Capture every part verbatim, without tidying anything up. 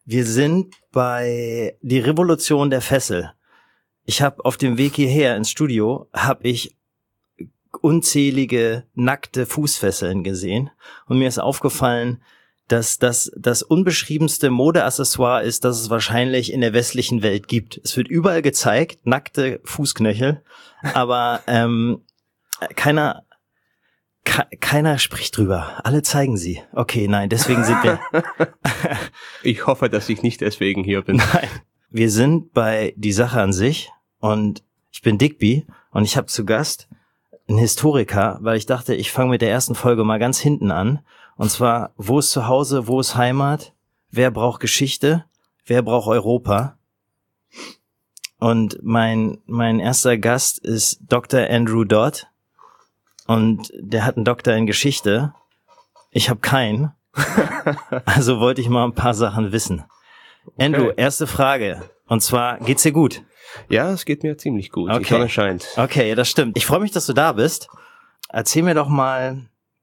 Wir sind bei die Revolution der Fessel. Ich habe auf dem Weg hierher ins Studio, habe ich unzählige nackte Fußfesseln gesehen und mir ist aufgefallen, dass das das unbeschriebenste Modeaccessoire ist, das es wahrscheinlich in der westlichen Welt gibt. Es wird überall gezeigt, nackte Fußknöchel, aber ähm, keiner ke- keiner spricht drüber. Alle zeigen sie. Okay, nein, deswegen sind wir... Ich hoffe, dass ich nicht deswegen hier bin. Nein, wir sind bei Die Sache an sich und ich bin Digby und ich habe zu Gast einen Historiker, weil ich dachte, ich fange mit der ersten Folge mal ganz hinten an. Und zwar, wo ist Zuhause, wo ist Heimat, wer braucht Geschichte, wer braucht Europa? Und mein mein erster Gast ist Doktor Andrew Dodd und der hat einen Doktor in Geschichte. Ich habe keinen, also wollte ich mal ein paar Sachen wissen. Okay. Andrew, erste Frage, und zwar, geht's dir gut? Ja, es geht mir ziemlich gut, okay. Die Sonne scheint. Okay, das stimmt. Ich freue mich, dass du da bist. Erzähl mir doch mal,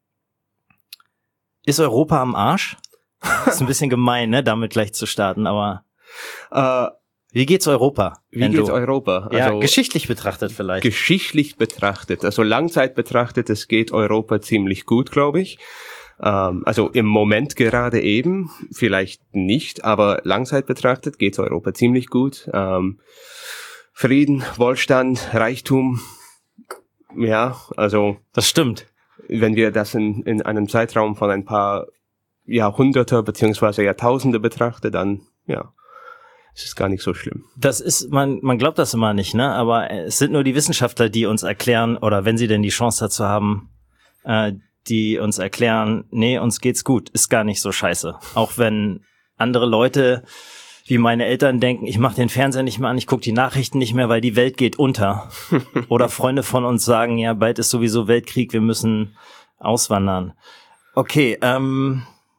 ist Europa am Arsch? Ist ein bisschen gemein, ne, damit gleich zu starten, aber äh, wie geht's Europa? Wie geht's Europa? Also, ja, geschichtlich betrachtet vielleicht. Geschichtlich betrachtet, also Langzeit betrachtet, es geht Europa ziemlich gut, glaube ich. Ähm, also im Moment gerade eben, vielleicht nicht, aber Langzeit betrachtet geht's Europa ziemlich gut. Ähm, Frieden, Wohlstand, Reichtum, ja, also... Das stimmt. Wenn wir das in, in einem Zeitraum von ein paar Jahrhunderte beziehungsweise Jahrtausende betrachten, dann, ja, ist es gar nicht so schlimm. Das ist, man, man glaubt das immer nicht, ne, aber es sind nur die Wissenschaftler, die uns erklären, oder wenn sie denn die Chance dazu haben, äh, die uns erklären, nee, uns geht's gut, ist gar nicht so scheiße. Auch wenn andere Leute, wie meine Eltern denken, ich mache den Fernseher nicht mehr an, ich gucke die Nachrichten nicht mehr, weil die Welt geht unter. Oder Freunde von uns sagen, ja, bald ist sowieso Weltkrieg, wir müssen auswandern. Okay, ähm,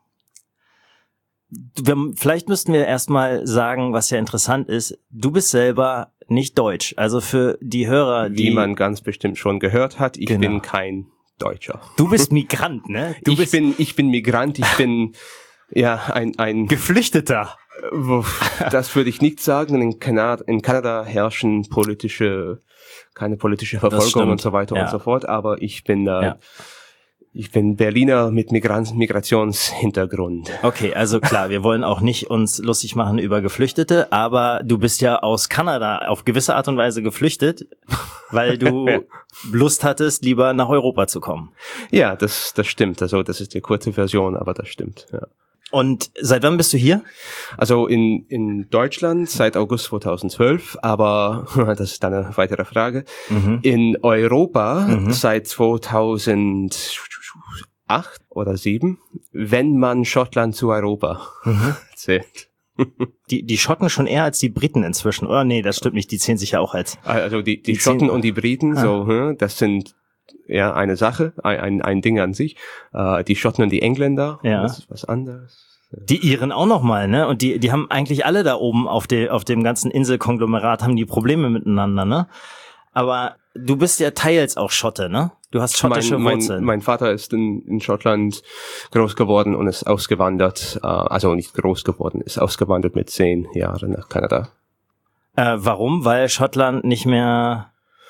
wir, vielleicht müssten wir erstmal sagen, was ja interessant ist, du bist selber nicht deutsch. Also für die Hörer, die... Wie man ganz bestimmt schon gehört hat, ich genau. bin kein Deutscher. Du bist Migrant, ne? Du ich bist bin, ich bin Migrant, ich bin, ja, ein, ein... Geflüchteter. Das würde ich nicht sagen. In Kanada, in Kanada herrschen politische, keine politische Verfolgung und so weiter ja. und so fort. Aber ich bin, äh, ja. ich bin Berliner mit Migrant, Migrationshintergrund. Okay, also klar, wir wollen auch nicht uns lustig machen über Geflüchtete, aber du bist ja aus Kanada auf gewisse Art und Weise geflüchtet, weil du Lust hattest, lieber nach Europa zu kommen. Ja, das, das stimmt. Also das ist die kurze Version, aber das stimmt. Ja. Und seit wann bist du hier? Also in in Deutschland seit August zweitausendzwölf, aber das ist eine weitere Frage. Mhm. In Europa mhm. seit zweitausendacht oder sieben, wenn man Schottland zu Europa mhm. zählt. Die die Schotten schon eher als die Briten inzwischen, oder? Nee, das stimmt nicht, die zählen sich ja auch als... Also die die, die Schotten und die Briten, ah. so, das sind... Ja, eine Sache, ein, ein, ein Ding an sich. Äh, die Schotten und die Engländer, ja. das ist was anderes. Die Iren auch nochmal, ne? Und die die haben eigentlich alle da oben auf de, auf dem ganzen Inselkonglomerat haben die Probleme miteinander, ne? Aber du bist ja teils auch Schotte, ne? Du hast schottische mein, Wurzeln. Mein, mein Vater ist in, in Schottland groß geworden und ist ausgewandert, äh, also nicht groß geworden, ist ausgewandert mit zehn Jahren nach Kanada. Äh, warum? Weil Schottland nicht mehr...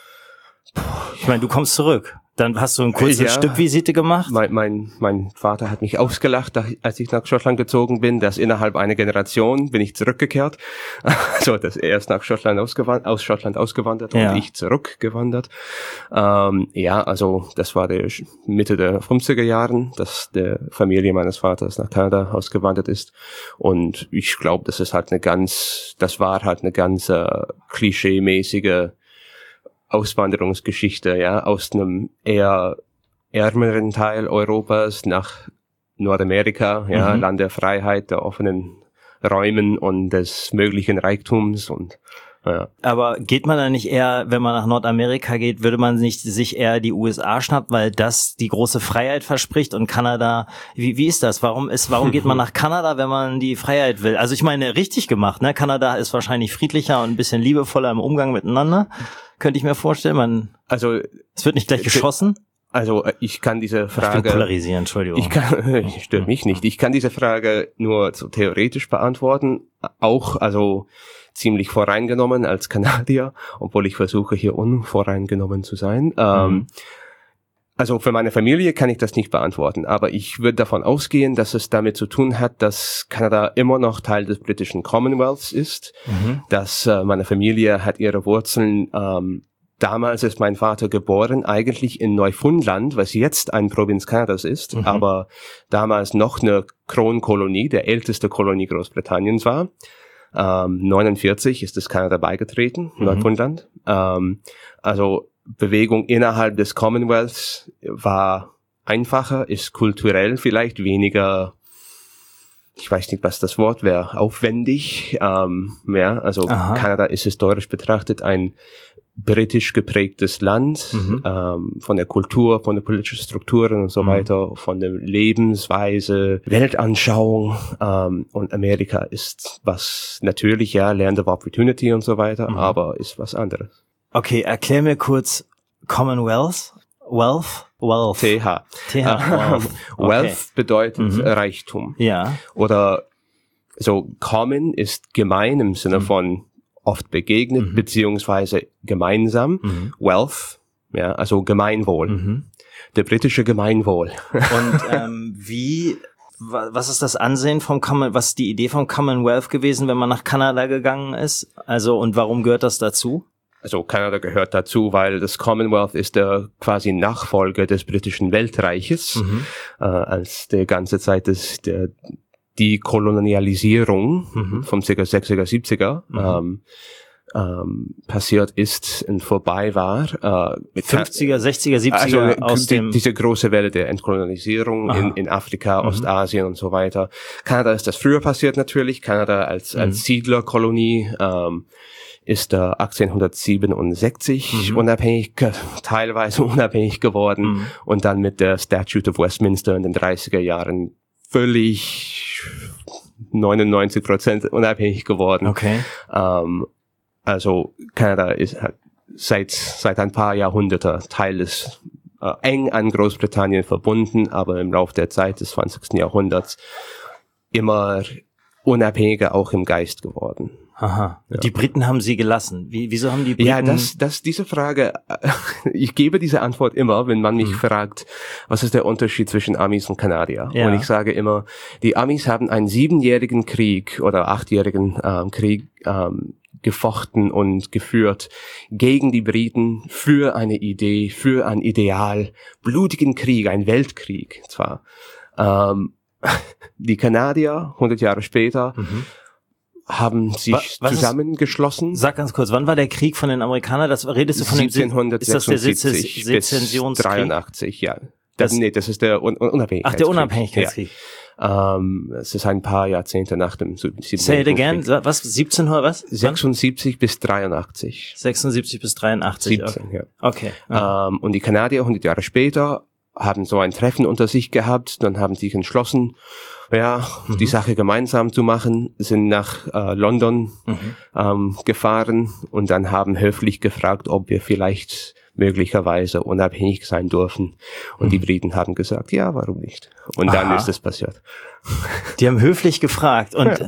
Ich meine, du kommst zurück. Dann hast du ein kurzes ja, Stückvisite gemacht? Mein, mein, mein Vater hat mich ausgelacht, als ich nach Schottland gezogen bin, dass innerhalb einer Generation bin ich zurückgekehrt. Also, dass er ist nach Schottland ausgewandert, aus Schottland ausgewandert ja. und ich zurückgewandert. Ähm, ja, also, das war der Mitte der fünfziger Jahren, dass der Familie meines Vaters nach Kanada ausgewandert ist. Und ich glaube, das ist halt eine ganz, das war halt eine ganz äh, klischee-mäßige Auswanderungsgeschichte, ja, aus einem eher ärmeren Teil Europas nach Nordamerika, ja, mhm. Land der Freiheit, der offenen Räumen und des möglichen Reichtums und ja. Aber geht man da nicht eher, wenn man nach Nordamerika geht, würde man nicht sich eher die U S A schnappen, weil das die große Freiheit verspricht und Kanada, wie wie ist das? Warum ist warum geht man nach Kanada, wenn man die Freiheit will? Also ich meine, richtig gemacht, ne? Kanada ist wahrscheinlich friedlicher und ein bisschen liebevoller im Umgang miteinander. Könnte ich mir vorstellen, man, also es wird nicht gleich geschossen. Also ich kann diese Frage... Ich will polarisieren, Entschuldigung. Ich kann, stört mich nicht. Ich kann diese Frage nur so theoretisch beantworten. Auch, also ziemlich voreingenommen als Kanadier, obwohl ich versuche, hier unvoreingenommen zu sein. Mhm. Ähm, also für meine Familie kann ich das nicht beantworten, aber ich würde davon ausgehen, dass es damit zu tun hat, dass Kanada immer noch Teil des britischen Commonwealths ist, mhm. dass äh, meine Familie hat ihre Wurzeln, ähm, damals ist mein Vater geboren, eigentlich in Neufundland, was jetzt eine Provinz Kanadas ist, mhm. aber damals noch eine Kronkolonie, der älteste Kolonie Großbritanniens war. Ähm, neunundvierzig ist es Kanada beigetreten, mhm. Neufundland. Ähm, also Bewegung innerhalb des Commonwealths war einfacher, ist kulturell vielleicht weniger, ich weiß nicht, was das Wort wäre, aufwendig. Ähm, ja, also Aha. Kanada ist historisch betrachtet ein britisch geprägtes Land, mhm. ähm, von der Kultur, von den politischen Strukturen und so mhm. weiter, von der Lebensweise, Weltanschauung, ähm, und Amerika ist was natürlich, ja, Land of Opportunity und so weiter, mhm. aber ist was anderes. Okay, erklär mir kurz Commonwealth, Wealth, Wealth. T H. T H, Wealth. Okay. Wealth bedeutet mhm. Reichtum. Ja. Oder so Common ist gemein im Sinne mhm. von oft begegnet, mhm. beziehungsweise gemeinsam. Mhm. Wealth, ja, also Gemeinwohl. Mhm. Der britische Gemeinwohl. Und ähm, wie, was ist das Ansehen vom Common, was ist die Idee vom Commonwealth gewesen, wenn man nach Kanada gegangen ist? Also, und warum gehört das dazu? Also Kanada gehört dazu, weil das Commonwealth ist der quasi Nachfolger des britischen Weltreiches, mhm. äh, als der ganze Zeit des, der die Kolonialisierung mhm. vom ca. sechziger, siebziger mhm. ähm, ähm, passiert ist und vorbei war. Äh, fünfziger, sechziger, siebziger also, aus die, dem... Diese große Welle der Entkolonialisierung in, in Afrika, mhm. Ostasien und so weiter. Kanada ist das früher passiert natürlich. Kanada als, mhm. als Siedlerkolonie ähm, ist äh, achtzehnhundertsiebenundsechzig mhm. unabhängig, teilweise unabhängig geworden mhm. und dann mit der Statute of Westminster in den dreißiger Jahren völlig neunundneunzig Prozent unabhängig geworden. Okay. Ähm, also Kanada ist hat seit seit ein paar Jahrhunderten Teil des äh, eng an Großbritannien verbunden, aber im Laufe der Zeit des zwanzigsten Jahrhunderts immer unabhängiger auch im Geist geworden. Aha. Ja. Die Briten haben sie gelassen. Wie, wieso haben die Briten... Ja, das, das, diese Frage, ich gebe diese Antwort immer, wenn man mich mhm. fragt, was ist der Unterschied zwischen Amis und Kanadier? Ja. Und ich sage immer, die Amis haben einen siebenjährigen Krieg oder achtjährigen ähm, Krieg ähm, gefochten und geführt gegen die Briten für eine Idee, für ein Ideal, blutigen Krieg, ein Weltkrieg zwar. Ähm, die Kanadier, hundert Jahre später, mhm. haben sich was, was zusammengeschlossen. Ist, sag ganz kurz, wann war der Krieg von den Amerikanern? Das redest du von dem siebzehnhundertsechsundsiebzig bis dreiundachtzig, ja. Das, das, nee, das ist der Un Unabhängigkeitskrieg. Ach, der Unabhängigkeitskrieg. Ja. Ähm, es ist ein paar Jahrzehnte nach dem siebzehnten Say it again. Was? siebzehnhundert was? sechsundsiebzig bis dreiundachtzig. sechsundsiebzig bis dreiundachtzig. siebzehn, okay. Ja. Okay. Ja. Ähm, und die Kanadier hundert Jahre später haben so ein Treffen unter sich gehabt, dann haben sich entschlossen, ja, mhm. die Sache gemeinsam zu machen, sind nach äh, London mhm. ähm, gefahren und dann haben höflich gefragt, ob wir vielleicht möglicherweise unabhängig sein dürfen. Und mhm. die Briten haben gesagt, ja, warum nicht? Und Aha. dann ist es passiert. Die haben höflich gefragt und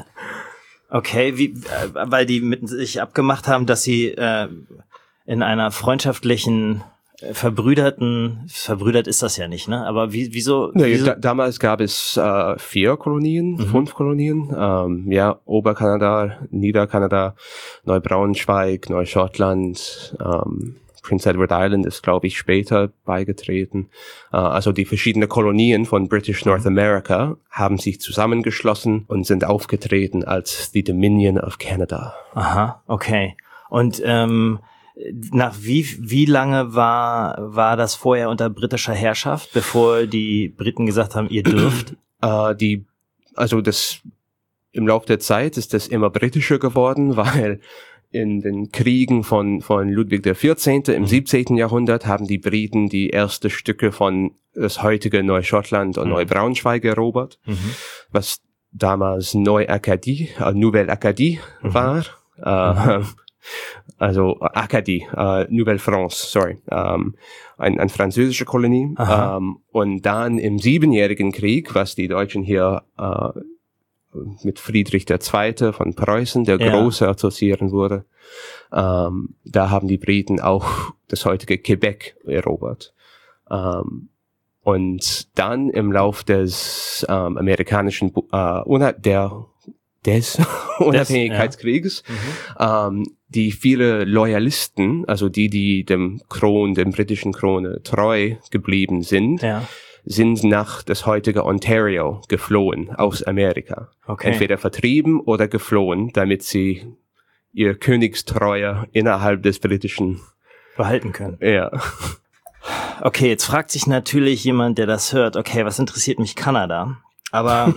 okay, wie, weil die mit sich abgemacht haben, dass sie äh, in einer freundschaftlichen verbrüderten, verbrüdert ist das ja nicht, ne? Aber wie, wieso? Nee, wieso? Da, damals gab es äh, vier Kolonien, mhm. fünf Kolonien, ähm, ja, Oberkanada, Niederkanada, Neubraunschweig, Neuschottland, ähm, Prince Edward Island ist, glaube ich, später beigetreten. Äh, also die verschiedenen Kolonien von British North America haben sich zusammengeschlossen und sind aufgetreten als the Dominion of Canada. Aha, okay. Und ähm, nach wie wie lange war war das vorher unter britischer Herrschaft, bevor die Briten gesagt haben, ihr dürft? Äh, die also das im Laufe der Zeit ist das immer britischer geworden, weil in den Kriegen von von Ludwig der Vierzehnte im siebzehnten Jahrhundert haben die Briten die ersten Stücke von das heutige Neuschottland und mhm. Neubraunschweig erobert, mhm. was damals Neu-Acadie, äh, Nouvelle Acadie mhm. war. Äh, mhm. Also Acadie, äh, Nouvelle France, sorry, ähm, ein, eine französische Kolonie. Ähm, und dann im Siebenjährigen Krieg, was die Deutschen hier äh, mit Friedrich der Zweite von Preußen, der ja. Große, assoziieren wurde, ähm, da haben die Briten auch das heutige Quebec erobert. Ähm, und dann im Lauf des ähm, amerikanischen, äh, der des Unabhängigkeitskrieges, ja. mhm. ähm, die viele Loyalisten, also die, die dem Kron, dem britischen Krone treu geblieben sind, ja. sind nach das heutige Ontario geflohen aus Amerika. Okay. Entweder vertrieben oder geflohen, damit sie ihr Königstreue innerhalb des britischen behalten können. Ja. Okay, jetzt fragt sich natürlich jemand, der das hört, okay, was interessiert mich Kanada? Aber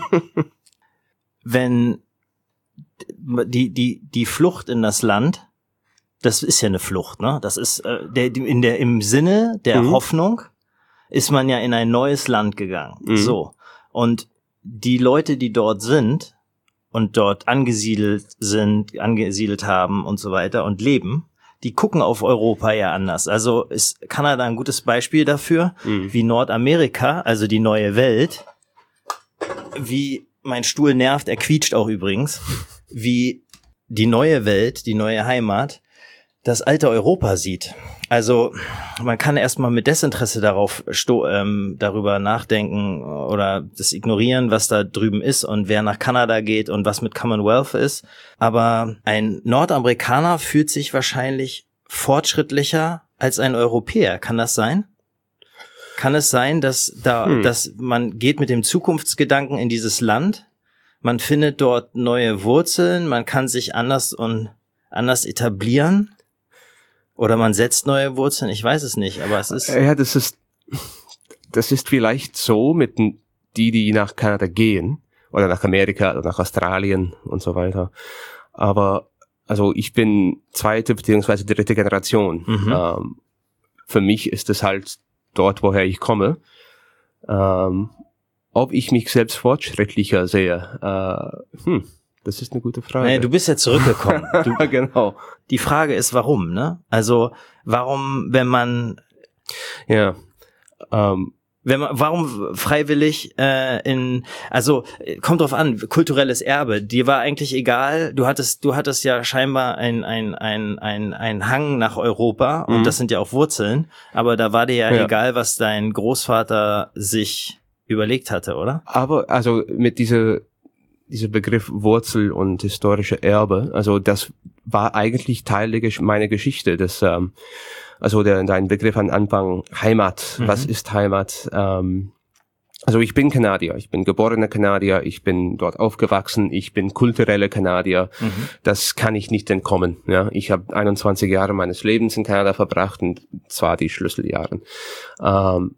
wenn die die die Flucht in das Land, das ist ja eine Flucht, ne? Das ist äh, der in der im Sinne der mhm. Hoffnung ist man ja in ein neues Land gegangen. Mhm. So. Und die Leute, die dort sind und dort angesiedelt sind, angesiedelt haben und so weiter und leben, die gucken auf Europa ja anders. Also ist Kanada ein gutes Beispiel dafür, mhm. wie Nordamerika, also die neue Welt, wie mein Stuhl nervt, er quietscht auch übrigens, wie die neue Welt, die neue Heimat, das alte Europa sieht. Also man kann erstmal mit Desinteresse darauf sto- ähm, darüber nachdenken oder das ignorieren, was da drüben ist und wer nach Kanada geht und was mit Commonwealth ist. Aber ein Nordamerikaner fühlt sich wahrscheinlich fortschrittlicher als ein Europäer. Kann das sein? Kann es sein, dass da, hm. dass man geht mit dem Zukunftsgedanken in dieses Land, man findet dort neue Wurzeln, man kann sich anders und anders etablieren? Oder man setzt neue Wurzeln, ich weiß es nicht, aber es ist... Ja, das ist, das ist vielleicht so mit die, die nach Kanada gehen, oder nach Amerika, oder nach Australien und so weiter. Aber, also ich bin zweite beziehungsweise dritte Generation. Mhm. Ähm, für mich ist es halt dort, woher ich komme. Ähm, ob ich mich selbst fortschrittlicher sehe, äh, hm. Das ist eine gute Frage. Naja, du bist ja zurückgekommen. Du, genau. Die Frage ist, warum, ne? Also, warum, wenn man, ja, ähm, wenn man, warum freiwillig äh, in, also kommt drauf an, kulturelles Erbe. Dir war eigentlich egal. Du hattest, du hattest ja scheinbar ein ein ein ein ein Hang nach Europa und mhm. das sind ja auch Wurzeln. Aber da war dir ja, ja egal, was dein Großvater sich überlegt hatte, oder? Aber also mit dieser dieser Begriff Wurzel und historische Erbe, also das war eigentlich Teil der Gesch- meiner Geschichte. Das, ähm, also der, dein Begriff am Anfang Heimat. Mhm. Was ist Heimat? Ähm, also ich bin Kanadier, ich bin geborener Kanadier, ich bin dort aufgewachsen, ich bin kultureller Kanadier. Mhm. Das kann ich nicht entkommen. Ja, ich habe einundzwanzig Jahre meines Lebens in Kanada verbracht und zwar die Schlüsseljahre. Ähm,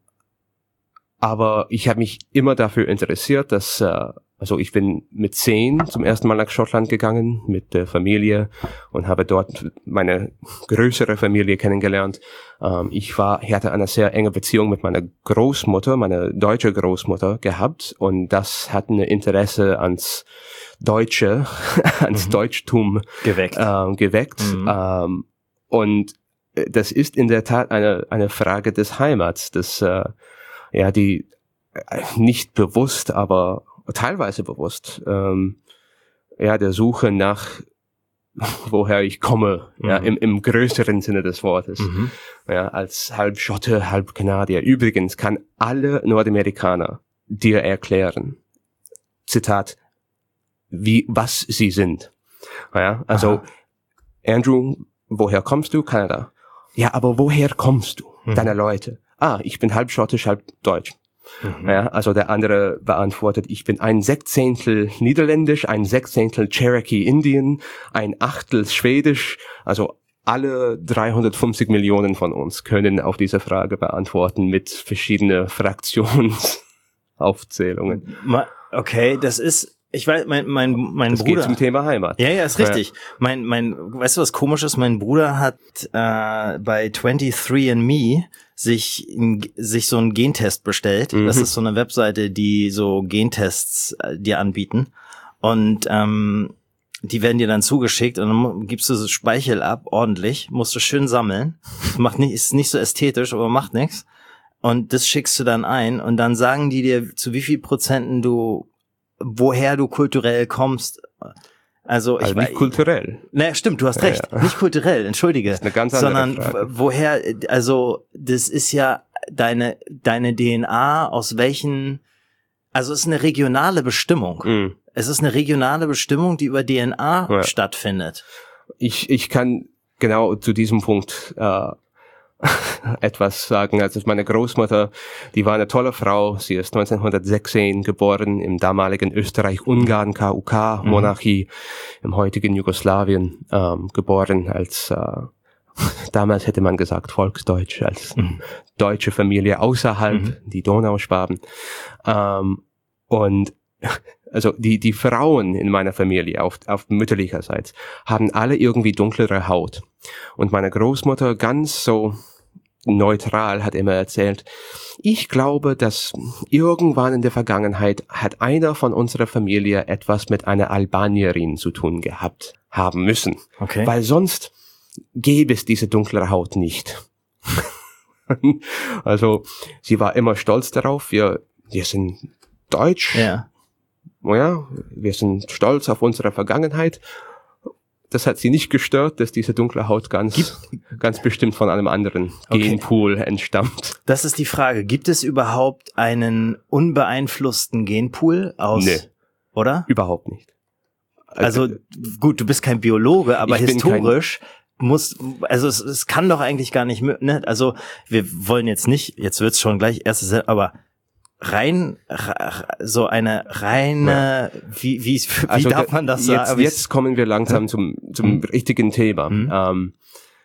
aber ich habe mich immer dafür interessiert, dass äh, Also ich bin mit zehn zum ersten Mal nach Schottland gegangen mit der Familie und habe dort meine größere Familie kennengelernt. Ähm, ich war, ich hatte eine sehr enge Beziehung mit meiner Großmutter, meiner deutsche Großmutter gehabt und das hat ein Interesse ans Deutsche, ans mhm. Deutschtum geweckt. Ähm, geweckt. Mhm. Ähm, und das ist in der Tat eine eine Frage des Heimats, des äh, ja die äh, nicht bewusst, aber teilweise bewusst, ähm, ja, der Suche nach, woher ich komme, mhm. ja, im, im größeren Sinne des Wortes, mhm. ja, als halb Schotte, halb Kanadier. Übrigens kann alle Nordamerikaner dir erklären, Zitat, wie, was sie sind. Ja, also, aha. Andrew, woher kommst du? Kanada. Ja, aber woher kommst du? Mhm. Deine Leute. Ah, ich bin halb schottisch, halb deutsch. Mhm. Ja, also der andere beantwortet, ich bin ein Sechzehntel Niederländisch, ein Sechzehntel Cherokee Indian, ein Achtel Schwedisch, also alle dreihundertfünfzig Millionen von uns können auf diese Frage beantworten mit verschiedenen Fraktionsaufzählungen. Okay, das ist, ich weiß, mein, mein, mein das Bruder. Das geht zum Thema Heimat. Ja, ja, ist richtig. Ja. Mein, mein, weißt du, was komisch ist? Mein Bruder hat äh, bei twenty-three and me sich sich so einen Gentest bestellt. Mhm. Das ist so eine Webseite, die so Gentests äh, dir anbieten. Und ähm, die werden dir dann zugeschickt und dann gibst du so Speichel ab, ordentlich, musst du schön sammeln. Macht nicht, ist nicht so ästhetisch, aber macht nichts. Und das schickst du dann ein und dann sagen die dir, zu wie viel Prozenten du, woher du kulturell kommst. Also, also ich nicht kulturell. Ne, stimmt, du hast recht. Ja, ja. Nicht kulturell, entschuldige. Das ist eine ganz andere sondern Frage. Woher, also das ist ja deine deine D N A, aus welchen, also es ist eine regionale Bestimmung. Mm. Es ist eine regionale Bestimmung, die über D N A ja. stattfindet. Ich ich kann genau zu diesem Punkt äh, etwas sagen. Also meine Großmutter, die war eine tolle Frau. Sie ist neunzehnhundertsechzehn geboren im damaligen Österreich-Ungarn K U K-Monarchie, mhm. im heutigen Jugoslawien ähm, geboren als, äh, damals hätte man gesagt Volksdeutsch, als mhm. deutsche Familie außerhalb, mhm. die Donauschwaben. Ähm, und also die die Frauen in meiner Familie auf auf mütterlicherseits haben alle irgendwie dunklere Haut. Und meine Großmutter ganz so neutral hat immer erzählt, ich glaube, dass irgendwann in der Vergangenheit hat einer von unserer Familie etwas mit einer Albanierin zu tun gehabt haben müssen. Okay. Weil sonst gäbe es diese dunklere Haut nicht. Also sie war immer stolz darauf, wir wir sind deutsch. Ja. Ja, wir sind stolz auf unsere Vergangenheit. Das hat sie nicht gestört, dass diese dunkle Haut ganz, Gibt, ganz bestimmt von einem anderen okay. Genpool entstammt. Das ist die Frage. Gibt es überhaupt einen unbeeinflussten Genpool aus, nee, oder? Überhaupt nicht. Also, also gut, du bist kein Biologe, aber historisch muss, also es, es kann doch eigentlich gar nicht, ne? Also wir wollen jetzt nicht, jetzt wird's schon gleich erstes, aber rein, so eine reine, ja. wie, wie, wie also darf man das jetzt, sagen? Jetzt kommen wir langsam zum, zum mhm. richtigen Thema. Mhm. Ähm,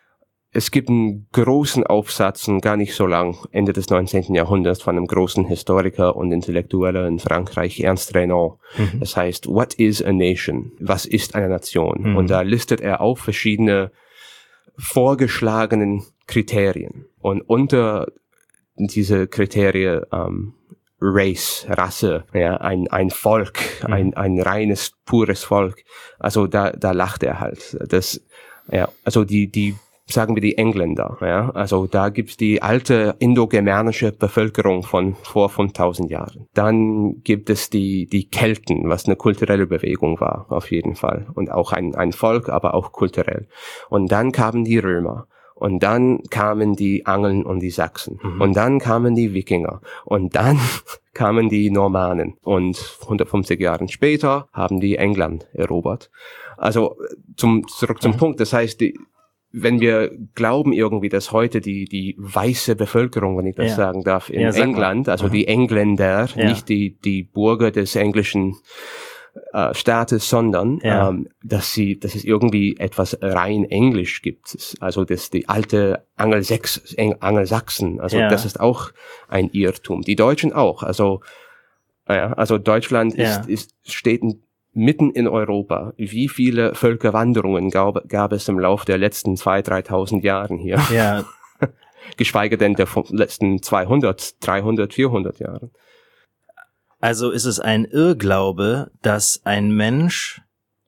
es gibt einen großen Aufsatz, gar nicht so lang, Ende des neunzehnten Jahrhunderts, von einem großen Historiker und Intellektueller in Frankreich, Ernst Renan. Mhm. Das heißt, What is a nation? Was ist eine Nation? Mhm. Und da listet er auf verschiedene vorgeschlagenen Kriterien. Und unter diese Kriterien, ähm, Race, Rasse, ja, ein, ein Volk, mhm. ein, ein reines, pures Volk. Also da, da lacht er halt. Das, ja, also die, die, sagen wir die Engländer, ja, also da gibt's die alte indogermanische Bevölkerung von vor fünftausend Jahren. Dann gibt es die, die Kelten, was eine kulturelle Bewegung war, auf jeden Fall. Und auch ein, ein Volk, aber auch kulturell. Und dann kamen die Römer. Und dann kamen die Angeln und die Sachsen. Mhm. Und dann kamen die Wikinger. Und dann kamen die Normannen. Und hundertfünfzig Jahre später haben die England erobert. Also zum, zurück zum mhm. Punkt. Das heißt, die, wenn wir glauben irgendwie, dass heute die, die weiße Bevölkerung, wenn ich das ja. sagen darf, in ja, England, also mhm. die Engländer, ja. nicht die, die Bürger des englischen Äh, Staates, sondern ja. ähm, dass sie, dass es irgendwie etwas rein Englisch gibt, also das die alte Angelsächs, Angelsachsen, also ja. das ist auch ein Irrtum. Die Deutschen auch, also ja, also Deutschland ja. ist, ist steht mitten in Europa. Wie viele Völkerwanderungen gab, gab es im Lauf der letzten zwei, dreitausend Jahren hier? Ja. Geschweige denn der letzten zweihundert, dreihundert, vierhundert Jahren. Also ist es ein Irrglaube, dass ein Mensch,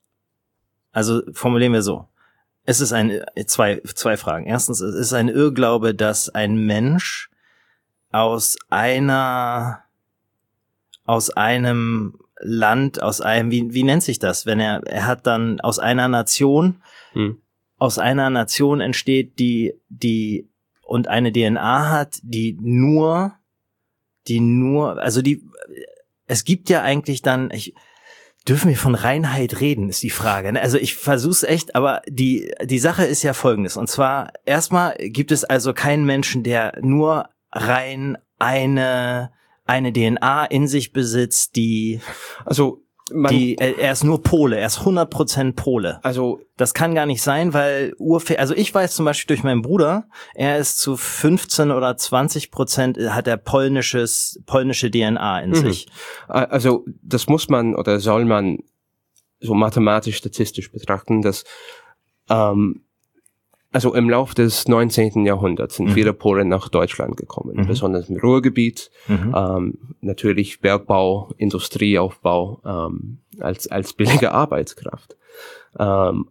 also formulieren wir so, es ist ein, zwei, zwei Fragen. Erstens, es ist ein Irrglaube, dass ein Mensch aus einer, aus einem Land, aus einem, wie, wie nennt sich das, wenn er, er hat dann aus einer Nation, hm. aus einer Nation entsteht, die, die, und eine D N A hat, die nur, die nur, also die, es gibt ja eigentlich dann, ich, dürfen wir von Reinheit reden, ist die Frage. Also ich versuch's echt, aber die die Sache ist ja folgendes. Und zwar, erstmal gibt es also keinen Menschen, der nur rein eine eine D N A in sich besitzt, die, also man, die, er ist nur Pole, er ist hundert Prozent Pole. Also das kann gar nicht sein, weil Urväter, also ich weiß zum Beispiel durch meinen Bruder, er ist zu fünfzehn oder zwanzig Prozent, hat er polnisches, polnische D N A in mhm. sich. Also das muss man oder soll man so mathematisch, statistisch betrachten, dass ähm, also im Lauf des neunzehnten Jahrhunderts sind mhm. viele Polen nach Deutschland gekommen, mhm. besonders im Ruhrgebiet, mhm. ähm, natürlich Bergbau, Industrieaufbau ähm, als als billige Arbeitskraft. Ähm,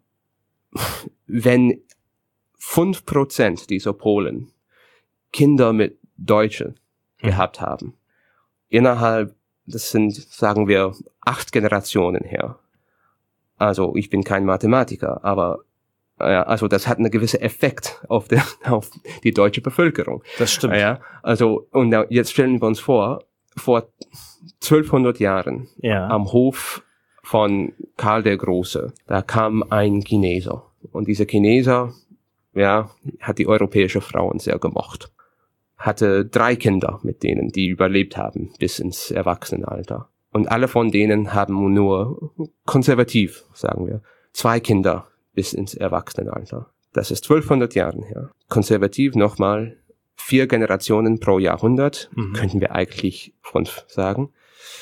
wenn fünf Prozent dieser Polen Kinder mit Deutschen mhm. gehabt haben, innerhalb, das sind, sagen wir, acht Generationen her. Also ich bin kein Mathematiker, aber ja, also das hat einen gewissen Effekt auf, der, auf die deutsche Bevölkerung. Das stimmt. Ja, also und jetzt stellen wir uns vor, vor zwölfhundert Jahren ja. am Hof von Karl der Große, da kam ein Chineser. Und dieser Chineser, ja, hat die europäische Frauen sehr gemocht. Hatte drei Kinder mit denen, die überlebt haben bis ins Erwachsenenalter. Und alle von denen haben nur konservativ, sagen wir, zwei Kinder bis ins Erwachsenenalter. Das ist zwölfhundert Jahre her. Konservativ nochmal vier Generationen pro Jahrhundert, mhm. könnten wir eigentlich fünf sagen.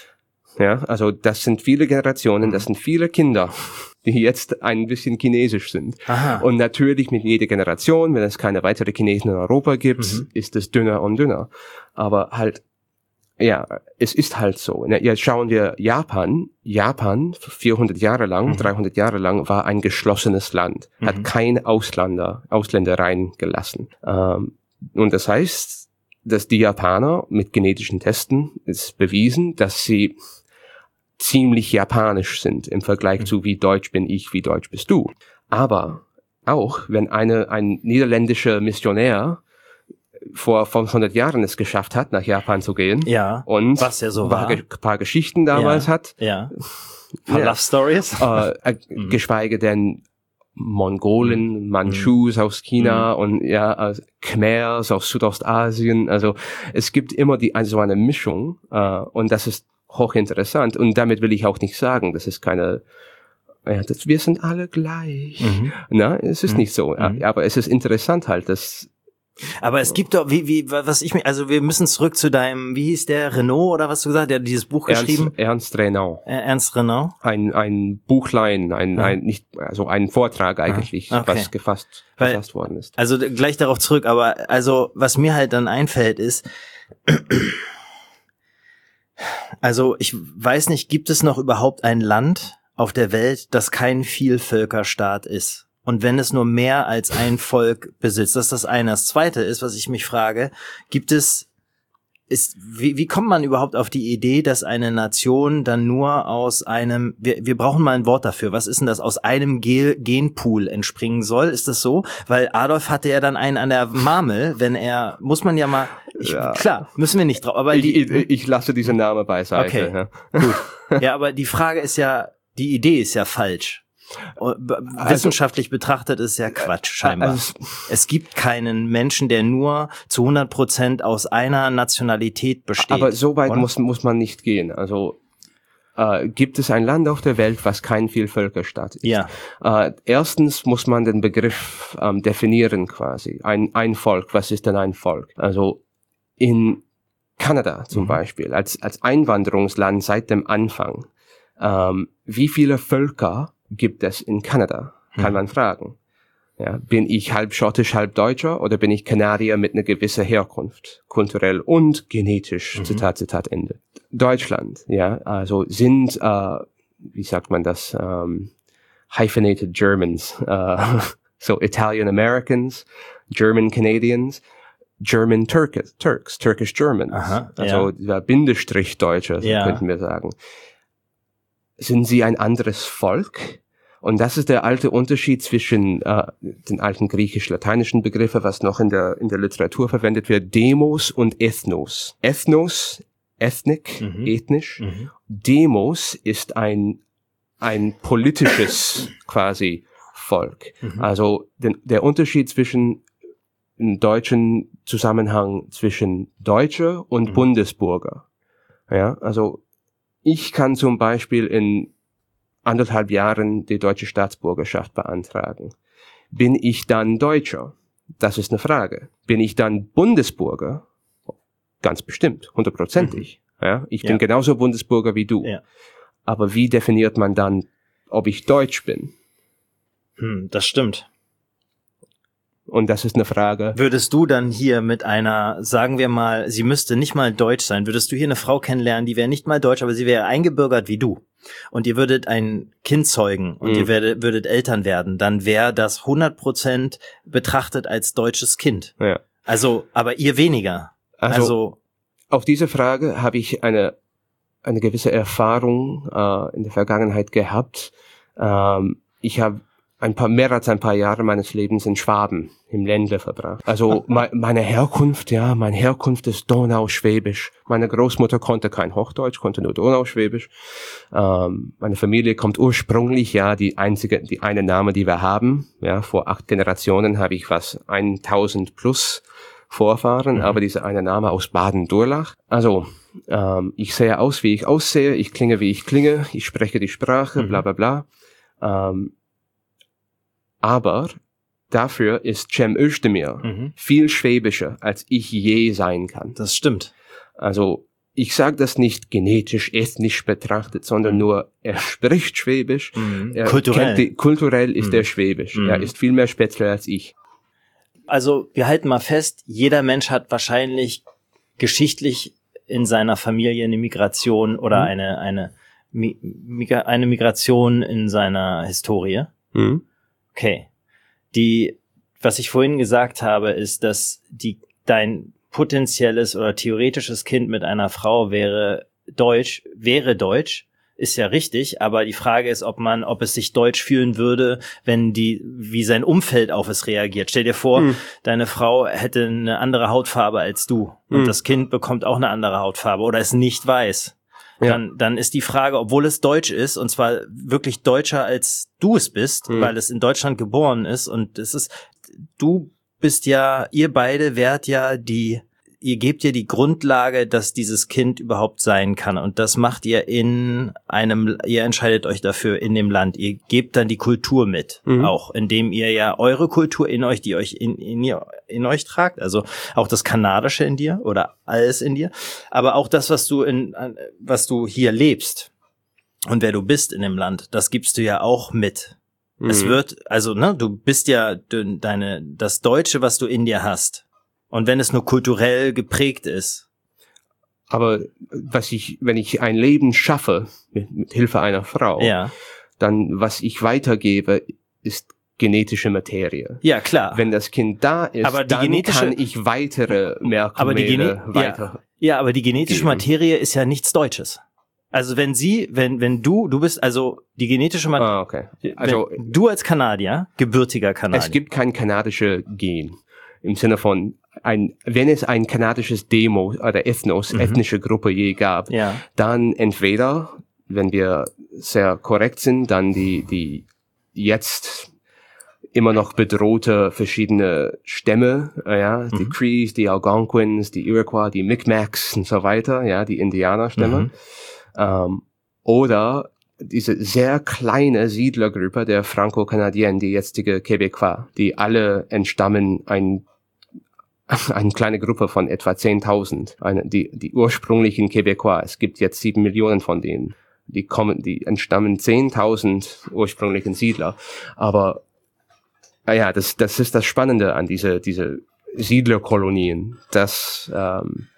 Ja, also das sind viele Generationen, das sind viele Kinder, die jetzt ein bisschen chinesisch sind. Aha. Und natürlich mit jeder Generation, wenn es keine weitere Chinesen in Europa gibt, mhm. ist es dünner und dünner. Aber halt, ja, es ist halt so. Jetzt schauen wir Japan. Japan, vierhundert Jahre lang, mhm. dreihundert Jahre lang, war ein geschlossenes Land. Mhm. Hat keine Ausländer, Ausländer reingelassen. Ähm, und das heißt, dass die Japaner mit genetischen Testen ist bewiesen, dass sie ziemlich japanisch sind im Vergleich mhm. zu wie deutsch bin ich, wie deutsch bist du. Aber auch, wenn eine, ein niederländischer Missionär vor fünfhundert Jahren es geschafft hat, nach Japan zu gehen. Ja, und was ja so war. Ein paar Geschichten damals ja, hat. Ja, ein paar ja. Love Stories. Äh, äh, mhm. Geschweige denn Mongolen, mhm. Mandschus mhm. aus China mhm. und ja, Khmers aus Südostasien. Also es gibt immer die also eine Mischung äh, und das ist hochinteressant. Und damit will ich auch nicht sagen, das ist keine, ja, das, wir sind alle gleich. Mhm. Na, es ist mhm. nicht so. Mhm. Aber es ist interessant halt, dass Aber es gibt doch, wie, wie, was ich mir, also wir müssen zurück zu deinem, wie hieß der, Renaud oder was du gesagt hast, der hat dieses Buch Ernst, geschrieben? Ernst Renaud. Äh, Ernst Renaud? Ein, ein Buchlein, ein, ja. ein, nicht, also ein Vortrag eigentlich, okay. was gefasst, Weil, gefasst worden ist. Also gleich darauf zurück, aber also, was mir halt dann einfällt ist, also ich weiß nicht, gibt es noch überhaupt ein Land auf der Welt, das kein Vielvölkerstaat ist? Und wenn es nur mehr als ein Volk besitzt, das ist das eine. Das zweite ist, was ich mich frage, gibt es, ist, wie, wie kommt man überhaupt auf die Idee, dass eine Nation dann nur aus einem, wir, wir brauchen mal ein Wort dafür, was ist denn das, aus einem Ge- Genpool entspringen soll? Ist das so? Weil Adolf hatte ja dann einen an der Marmel, wenn er, muss man ja mal, ich, ja. klar, müssen wir nicht drauf, aber ich, die, ich, ich lasse diesen Namen beiseite. Okay, ja. Gut. Ja, aber die Frage ist ja, die Idee ist ja falsch. Wissenschaftlich also, betrachtet ist ja Quatsch, scheinbar. Also, es gibt keinen Menschen, der nur zu hundert Prozent aus einer Nationalität besteht. Aber so weit muss, muss man nicht gehen. Also äh, gibt es ein Land auf der Welt, was kein Vielvölkerstaat ist? Ja. Äh, erstens muss man den Begriff ähm, definieren quasi. Ein, ein Volk, was ist denn ein Volk? Also in Kanada zum mhm. Beispiel, als, als Einwanderungsland seit dem Anfang, ähm, wie viele Völker gibt es in Kanada? Kann hm. man fragen. Ja, bin ich halb schottisch, halb Deutscher oder bin ich Kanadier mit einer gewissen Herkunft, kulturell und genetisch? Mhm. Zitat, Zitat, Ende. Deutschland, ja, also sind, äh, wie sagt man das, ähm, hyphenated Germans, äh, so Italian Americans, German Canadians, German Turks, Turks, Turkish Germans, Aha, also ja. Bindestrich Deutsche, so ja. könnten wir sagen. Sind sie ein anderes Volk? Und das ist der alte Unterschied zwischen äh, den alten griechisch-lateinischen Begriffen, was noch in der in der Literatur verwendet wird, Demos und Ethnos. Ethnos, Ethnik, mhm. ethnisch. Mhm. Demos ist ein ein politisches quasi Volk. Mhm. Also den, der Unterschied zwischen im deutschen Zusammenhang zwischen Deutsche und mhm. Bundesbürger. Ja, also ich kann zum Beispiel in anderthalb Jahren die deutsche Staatsbürgerschaft beantragen. Bin ich dann Deutscher? Das ist eine Frage. Bin ich dann Bundesbürger? Ganz bestimmt, hundertprozentig. Mhm. Ja, ich bin ja. genauso Bundesbürger wie du. Ja. Aber wie definiert man dann, ob ich Deutsch bin? Hm, das stimmt. Und das ist eine Frage. Würdest du dann hier mit einer, sagen wir mal, sie müsste nicht mal deutsch sein, würdest du hier eine Frau kennenlernen, die wäre nicht mal deutsch, aber sie wäre eingebürgert wie du und ihr würdet ein Kind zeugen und mhm. ihr werdet, würdet Eltern werden, dann wäre das hundert Prozent betrachtet als deutsches Kind. Ja. Also, aber ihr weniger. Also, also auf diese Frage habe ich eine eine gewisse Erfahrung äh, in der Vergangenheit gehabt. Ähm, ich habe ein paar mehr als ein paar Jahre meines Lebens in Schwaben im Ländle verbracht. Also me- meine Herkunft, ja, meine Herkunft ist Donauschwäbisch. Meine Großmutter konnte kein Hochdeutsch, konnte nur Donauschwäbisch. Ähm, meine Familie kommt ursprünglich, ja, die einzige, die eine Name, die wir haben. Ja, vor acht Generationen habe ich was tausend plus Vorfahren, mhm. aber dieser eine Name aus Baden-Durlach. Also ähm, ich sehe aus, wie ich aussehe, ich klinge, wie ich klinge, ich spreche die Sprache, mhm. bla bla bla. Ähm, aber dafür ist Cem Özdemir mhm. viel schwäbischer, als ich je sein kann. Das stimmt. Also ich sage das nicht genetisch, ethnisch betrachtet, sondern mhm. nur, er spricht Schwäbisch. Mhm. Er kulturell. Die, kulturell ist mhm. er Schwäbisch. Mhm. Er ist viel mehr speziell als ich. Also wir halten mal fest, jeder Mensch hat wahrscheinlich geschichtlich in seiner Familie eine Migration oder mhm. eine eine Mi- eine Migration in seiner Historie. Mhm. Okay. Die, was ich vorhin gesagt habe, ist, dass die dein potenzielles oder theoretisches Kind mit einer Frau wäre deutsch, wäre deutsch. Ist ja richtig, aber die Frage ist, ob man, ob es sich deutsch fühlen würde, wenn die, wie sein Umfeld auf es reagiert. Stell dir vor, hm. deine Frau hätte eine andere Hautfarbe als du und hm. das Kind bekommt auch eine andere Hautfarbe oder ist nicht weiß. Ja. Dann, dann ist die Frage, obwohl es deutsch ist, und zwar wirklich deutscher als du es bist, hm. weil es in Deutschland geboren ist und es ist, du bist ja, ihr beide wärt ja die, ihr gebt ja die Grundlage, dass dieses Kind überhaupt sein kann. Und das macht ihr in einem, ihr entscheidet euch dafür in dem Land. Ihr gebt dann die Kultur mit, mhm. auch, indem ihr ja eure Kultur in euch, die euch in, in, ihr, in euch tragt, also auch das Kanadische in dir oder alles in dir, aber auch das, was du in, was du hier lebst und wer du bist in dem Land, das gibst du ja auch mit. Mhm. Es wird, also, ne, du bist ja deine, das Deutsche, was du in dir hast. Und wenn es nur kulturell geprägt ist. Aber was ich, wenn ich ein Leben schaffe, mit, mit Hilfe einer Frau, ja. dann was ich weitergebe, ist genetische Materie. Ja, klar. Wenn das Kind da ist, aber die dann genetische, kann ich weitere Merkmale aber die Gene- weiter. Ja, ja, aber die genetische geben. Materie ist ja nichts Deutsches. Also wenn sie, wenn wenn du, du bist also die genetische Materie. Ah, okay. Also du als Kanadier, gebürtiger Kanadier. Es gibt kein kanadische Gen im Sinne von ein, wenn es ein kanadisches Demo oder Ethnos, mhm. ethnische Gruppe je gab, ja. dann entweder, wenn wir sehr korrekt sind, dann die, die jetzt immer noch bedrohte verschiedene Stämme, ja, mhm. die Crees, die Algonquins, die Iroquois, die Micmacs und so weiter, ja, die Indianerstämme, mhm. ähm, oder diese sehr kleine Siedlergruppe der Franco-Canadiens, die jetzige Québécois, die alle entstammen ein eine kleine Gruppe von etwa zehntausend, eine, die, die ursprünglichen Québécois. Es gibt jetzt sieben Millionen von denen. Die kommen, die entstammen zehntausend ursprünglichen Siedler. Aber, ja, das, das ist das Spannende an diese, diese Siedlerkolonien, dass, ähm,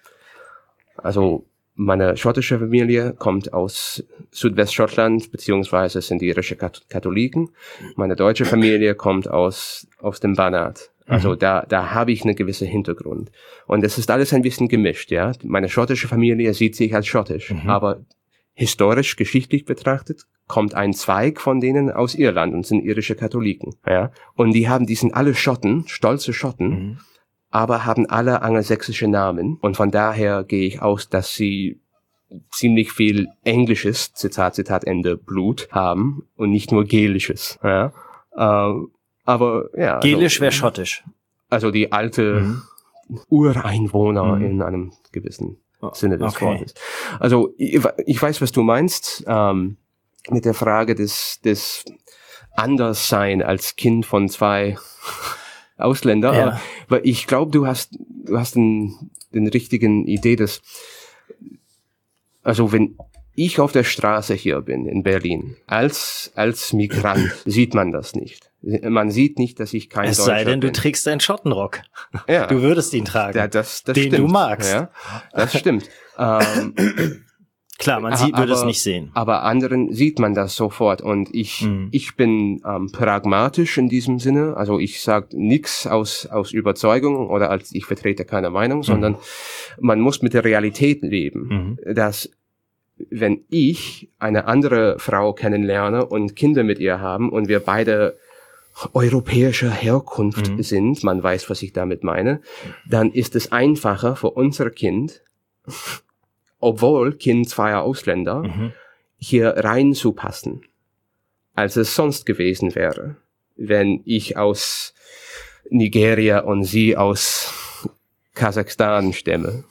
also, meine schottische Familie kommt aus Südwestschottland, beziehungsweise sind irische Katholiken. Meine deutsche Familie kommt aus, aus dem Banat. Also da, da habe ich einen gewissen Hintergrund. Und es ist alles ein bisschen gemischt, ja. Meine schottische Familie sieht sich als schottisch. Mhm. Aber historisch, geschichtlich betrachtet, kommt ein Zweig von denen aus Irland und sind irische Katholiken, ja. Und die haben, die sind alle Schotten, stolze Schotten, mhm. aber haben alle angelsächsische Namen. Und von daher gehe ich aus, dass sie ziemlich viel englisches, Zitat, Zitat, Ende, Blut haben und nicht nur gälisches, ja. Ähm, Aber ja. Gälisch also, wäre schottisch. Also die alte mhm. Ureinwohner mhm. in einem gewissen Sinne des okay. Wortes. Also ich, ich weiß, was du meinst ähm, mit der Frage des des Anderssein als Kind von zwei Ausländern. Ja. Aber, aber ich glaube, du hast du hast den, den richtigen Idee, dass also wenn ich auf der Straße hier bin in Berlin, als, als Migrant, sieht man das nicht. Man sieht nicht, dass ich kein Deutscher bin. Es sei denn, du trägst einen Schottenrock. Ja. Du würdest ihn tragen. Ja, das, das den stimmt. du magst. Ja, das stimmt. ähm, Klar, man sieht, aber, würde es nicht sehen. Aber anderen sieht man das sofort. Und ich, mhm. ich bin ähm, pragmatisch in diesem Sinne. Also ich sage nichts aus, aus Überzeugung oder als ich vertrete keine Meinung, mhm. sondern man muss mit der Realität leben. Mhm. Dass wenn ich eine andere Frau kennenlerne und Kinder mit ihr haben und wir beide europäischer Herkunft mhm. sind, man weiß, was ich damit meine, dann ist es einfacher für unser Kind, obwohl Kind zweier Ausländer, mhm. hier reinzupassen, als es sonst gewesen wäre, wenn ich aus Nigeria und sie aus Kasachstan stamme.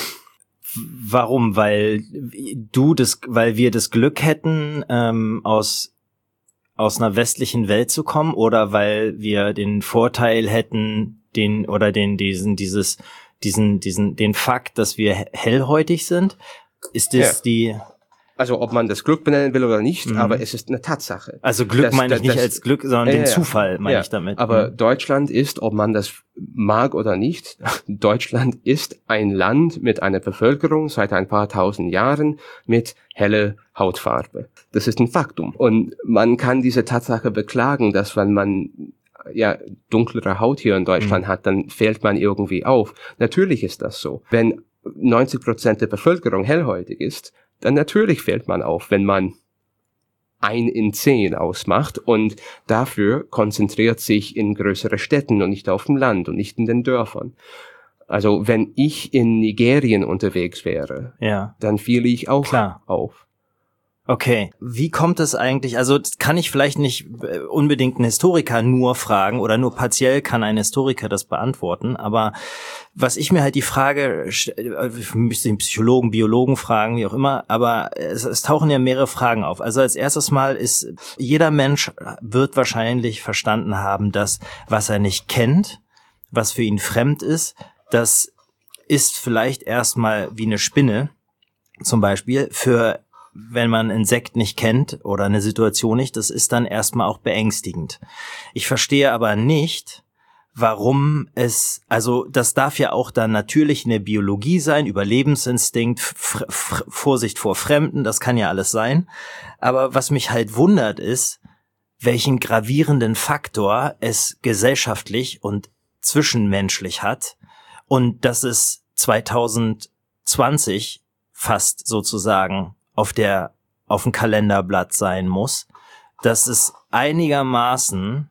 Warum? Weil du das, weil wir das Glück hätten, ähm, aus aus einer westlichen Welt zu kommen, oder weil wir den Vorteil hätten, den oder den diesen dieses diesen diesen den Fakt, dass wir hellhäutig sind? Ist das ja. die Also ob man das Glück benennen will oder nicht, mhm. aber es ist eine Tatsache. Also Glück das, meine ich das, nicht das, als Glück, sondern äh, den Zufall meine ja, ich damit. Aber mhm. Deutschland ist, ob man das mag oder nicht, Deutschland ist ein Land mit einer Bevölkerung seit ein paar tausend Jahren mit helle Hautfarbe. Das ist ein Faktum. Und man kann diese Tatsache beklagen, dass wenn man ja dunklere Haut hier in Deutschland mhm. hat, dann fällt man irgendwie auf. Natürlich ist das so. Wenn neunzig Prozent der Bevölkerung hellhäutig ist, dann natürlich fällt man auf, wenn man ein in zehn ausmacht und dafür konzentriert sich in größere Städten und nicht auf dem Land und nicht in den Dörfern. Also wenn ich in Nigerien unterwegs wäre, ja. dann fiele ich auch Klar. auf. Okay, wie kommt es eigentlich, also das kann ich vielleicht nicht unbedingt einen Historiker nur fragen oder nur partiell kann ein Historiker das beantworten, aber was ich mir halt die Frage, ich müsste den Psychologen, Biologen fragen, wie auch immer, aber es, es tauchen ja mehrere Fragen auf. Also als erstes Mal ist, jeder Mensch wird wahrscheinlich verstanden haben, dass was er nicht kennt, was für ihn fremd ist, das ist vielleicht erstmal wie eine Spinne zum Beispiel, für wenn man ein Insekt nicht kennt oder eine Situation nicht, das ist dann erstmal auch beängstigend. Ich verstehe aber nicht, warum es, also das darf ja auch dann natürlich eine Biologie sein, Überlebensinstinkt, F- F- Vorsicht vor Fremden, das kann ja alles sein. Aber was mich halt wundert ist, welchen gravierenden Faktor es gesellschaftlich und zwischenmenschlich hat und dass es zwanzig zwanzig fast sozusagen auf der, auf dem Kalenderblatt sein muss, dass es einigermaßen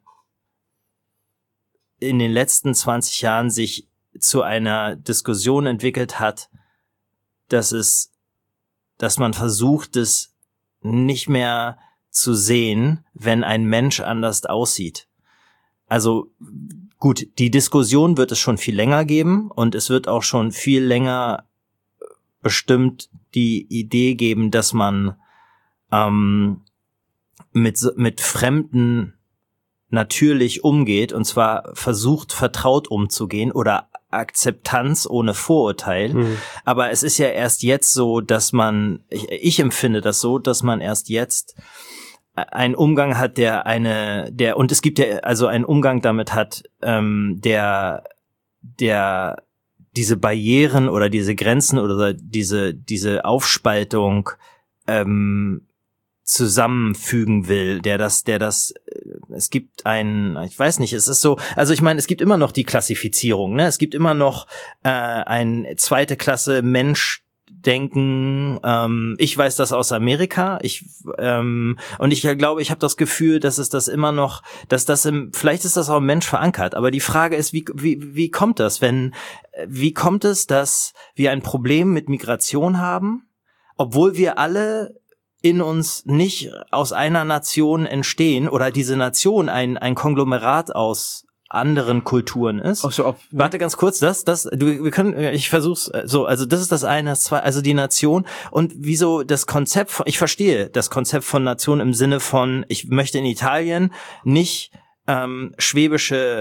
in den letzten zwanzig Jahren sich zu einer Diskussion entwickelt hat, dass es, dass man versucht, es nicht mehr zu sehen, wenn ein Mensch anders aussieht. Also, gut, die Diskussion wird es schon viel länger geben und es wird auch schon viel länger bestimmt die Idee geben, dass man ähm, mit mit Fremden natürlich umgeht und zwar versucht, vertraut umzugehen oder Akzeptanz ohne Vorurteil. Mhm. Aber es ist ja erst jetzt so, dass man, ich, ich empfinde das so, dass man erst jetzt einen Umgang hat, der eine, der und es gibt ja also einen Umgang damit hat, ähm, der der diese Barrieren oder diese Grenzen oder diese diese Aufspaltung ähm, zusammenfügen will, der das, der das, es gibt ein, ich weiß nicht, es ist so, also ich meine, es gibt immer noch die Klassifizierung, ne? Es gibt immer noch äh, ein zweite Klasse Mensch denken, ähm, ich weiß das aus Amerika, ich ähm, und ich glaube, ich habe das Gefühl, dass es das immer noch, dass das im, vielleicht ist das auch im Mensch verankert, aber die Frage ist, wie wie wie kommt das, wenn wie kommt es, dass wir ein Problem mit Migration haben, obwohl wir alle in uns nicht aus einer Nation entstehen oder diese Nation ein ein Konglomerat aus anderen Kulturen ist. Ach so, ob, Warte ganz kurz, das, das, du, wir können, ich versuch's so, also das ist das eine, das zwei, also die Nation und wieso das Konzept von, ich verstehe das Konzept von Nation im Sinne von, ich möchte in Italien nicht ähm, schwäbische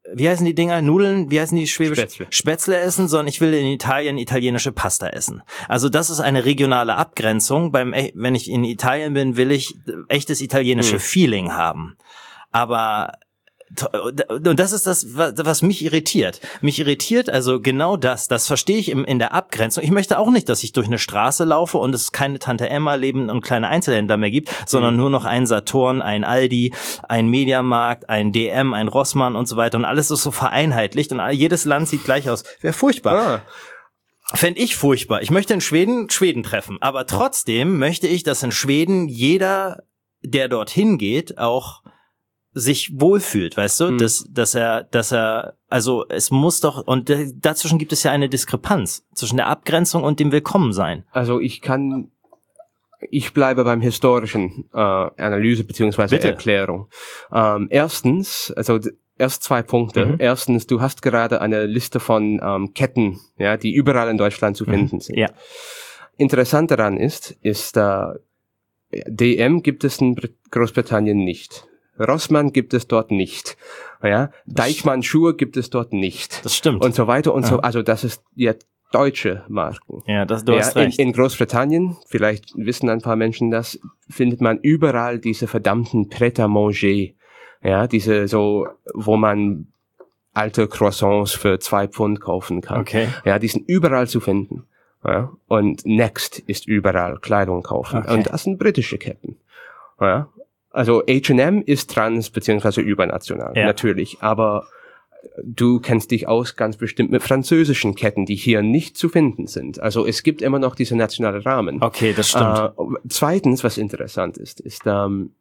wie heißen die Dinger? Nudeln? Wie heißen die schwäbisch? Spätzle. Spätzle essen, sondern ich will in Italien italienische Pasta essen. Also das ist eine regionale Abgrenzung. Beim, wenn ich in Italien bin, will ich echtes italienische hm. Feeling haben. Aber und das ist das, was mich irritiert. Mich irritiert also genau das, das verstehe ich in der Abgrenzung. Ich möchte auch nicht, dass ich durch eine Straße laufe und es keine Tante Emma leben und kleine Einzelhändler mehr gibt, sondern nur noch ein Saturn, ein Aldi, ein Mediamarkt, ein D M, ein Rossmann und so weiter und alles ist so vereinheitlicht und jedes Land sieht gleich aus. Wäre furchtbar. Ah. Fände ich furchtbar. Ich möchte in Schweden Schweden treffen, aber trotzdem möchte ich, dass in Schweden jeder, der dorthin geht, auch sich wohlfühlt, weißt du, hm. dass, dass er, dass er, also es muss doch, und dazwischen gibt es ja eine Diskrepanz zwischen der Abgrenzung und dem Willkommensein. Also ich kann, ich bleibe beim historischen äh, Analyse beziehungsweise Bitte. Erklärung. Ähm, erstens, also erst zwei Punkte. Mhm. Erstens, du hast gerade eine Liste von ähm, Ketten, ja, die überall in Deutschland zu finden mhm. sind. Ja. Interessant daran ist, ist äh, D M gibt es in Großbritannien nicht. Rossmann gibt es dort nicht. Ja, Deichmann Schuhe gibt es dort nicht. Das stimmt. Und so weiter und ja. so. Also das ist jetzt deutsche Marken. Ja, das du hast ja, recht. In, in Großbritannien, vielleicht wissen ein paar Menschen das, findet man überall diese verdammten Pret-à-manger. Ja, diese so, wo man alte Croissants für zwei Pfund kaufen kann. Okay. Ja, die sind überall zu finden. Ja, und Next ist überall Kleidung kaufen. Okay. Und das sind britische Ketten. Ja. Also H and M ist trans- beziehungsweise übernational, ja. natürlich, aber du kennst dich aus ganz bestimmt mit französischen Ketten, die hier nicht zu finden sind. Also es gibt immer noch diese nationale Rahmen. Okay, das stimmt. Äh, zweitens, was interessant ist, ist, ähm,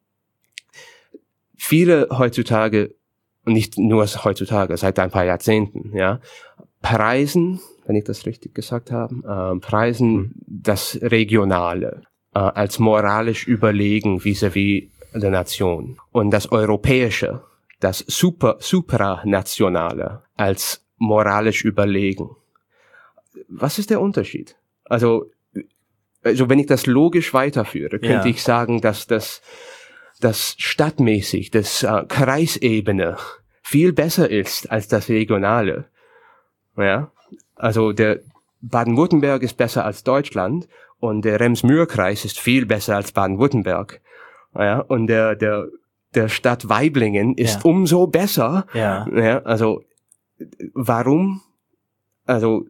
viele heutzutage, und nicht nur heutzutage, seit ein paar Jahrzehnten, ja, preisen, wenn ich das richtig gesagt habe, äh, preisen mhm. das Regionale äh, als moralisch überlegen vis-à-vis der Nation und das Europäische, das super, supranationale als moralisch überlegen. Was ist der Unterschied? Also, also wenn ich das logisch weiterführe, könnte ja. ich sagen, dass das, das stadtmäßig, das äh, Kreisebene viel besser ist als das Regionale. Ja, also der Baden-Württemberg ist besser als Deutschland und der Rems-Murr-Kreis ist viel besser als Baden-Württemberg. Ja, und der, der, der Stadt Waiblingen ist ja. umso besser. Ja. Ja, also, warum, also,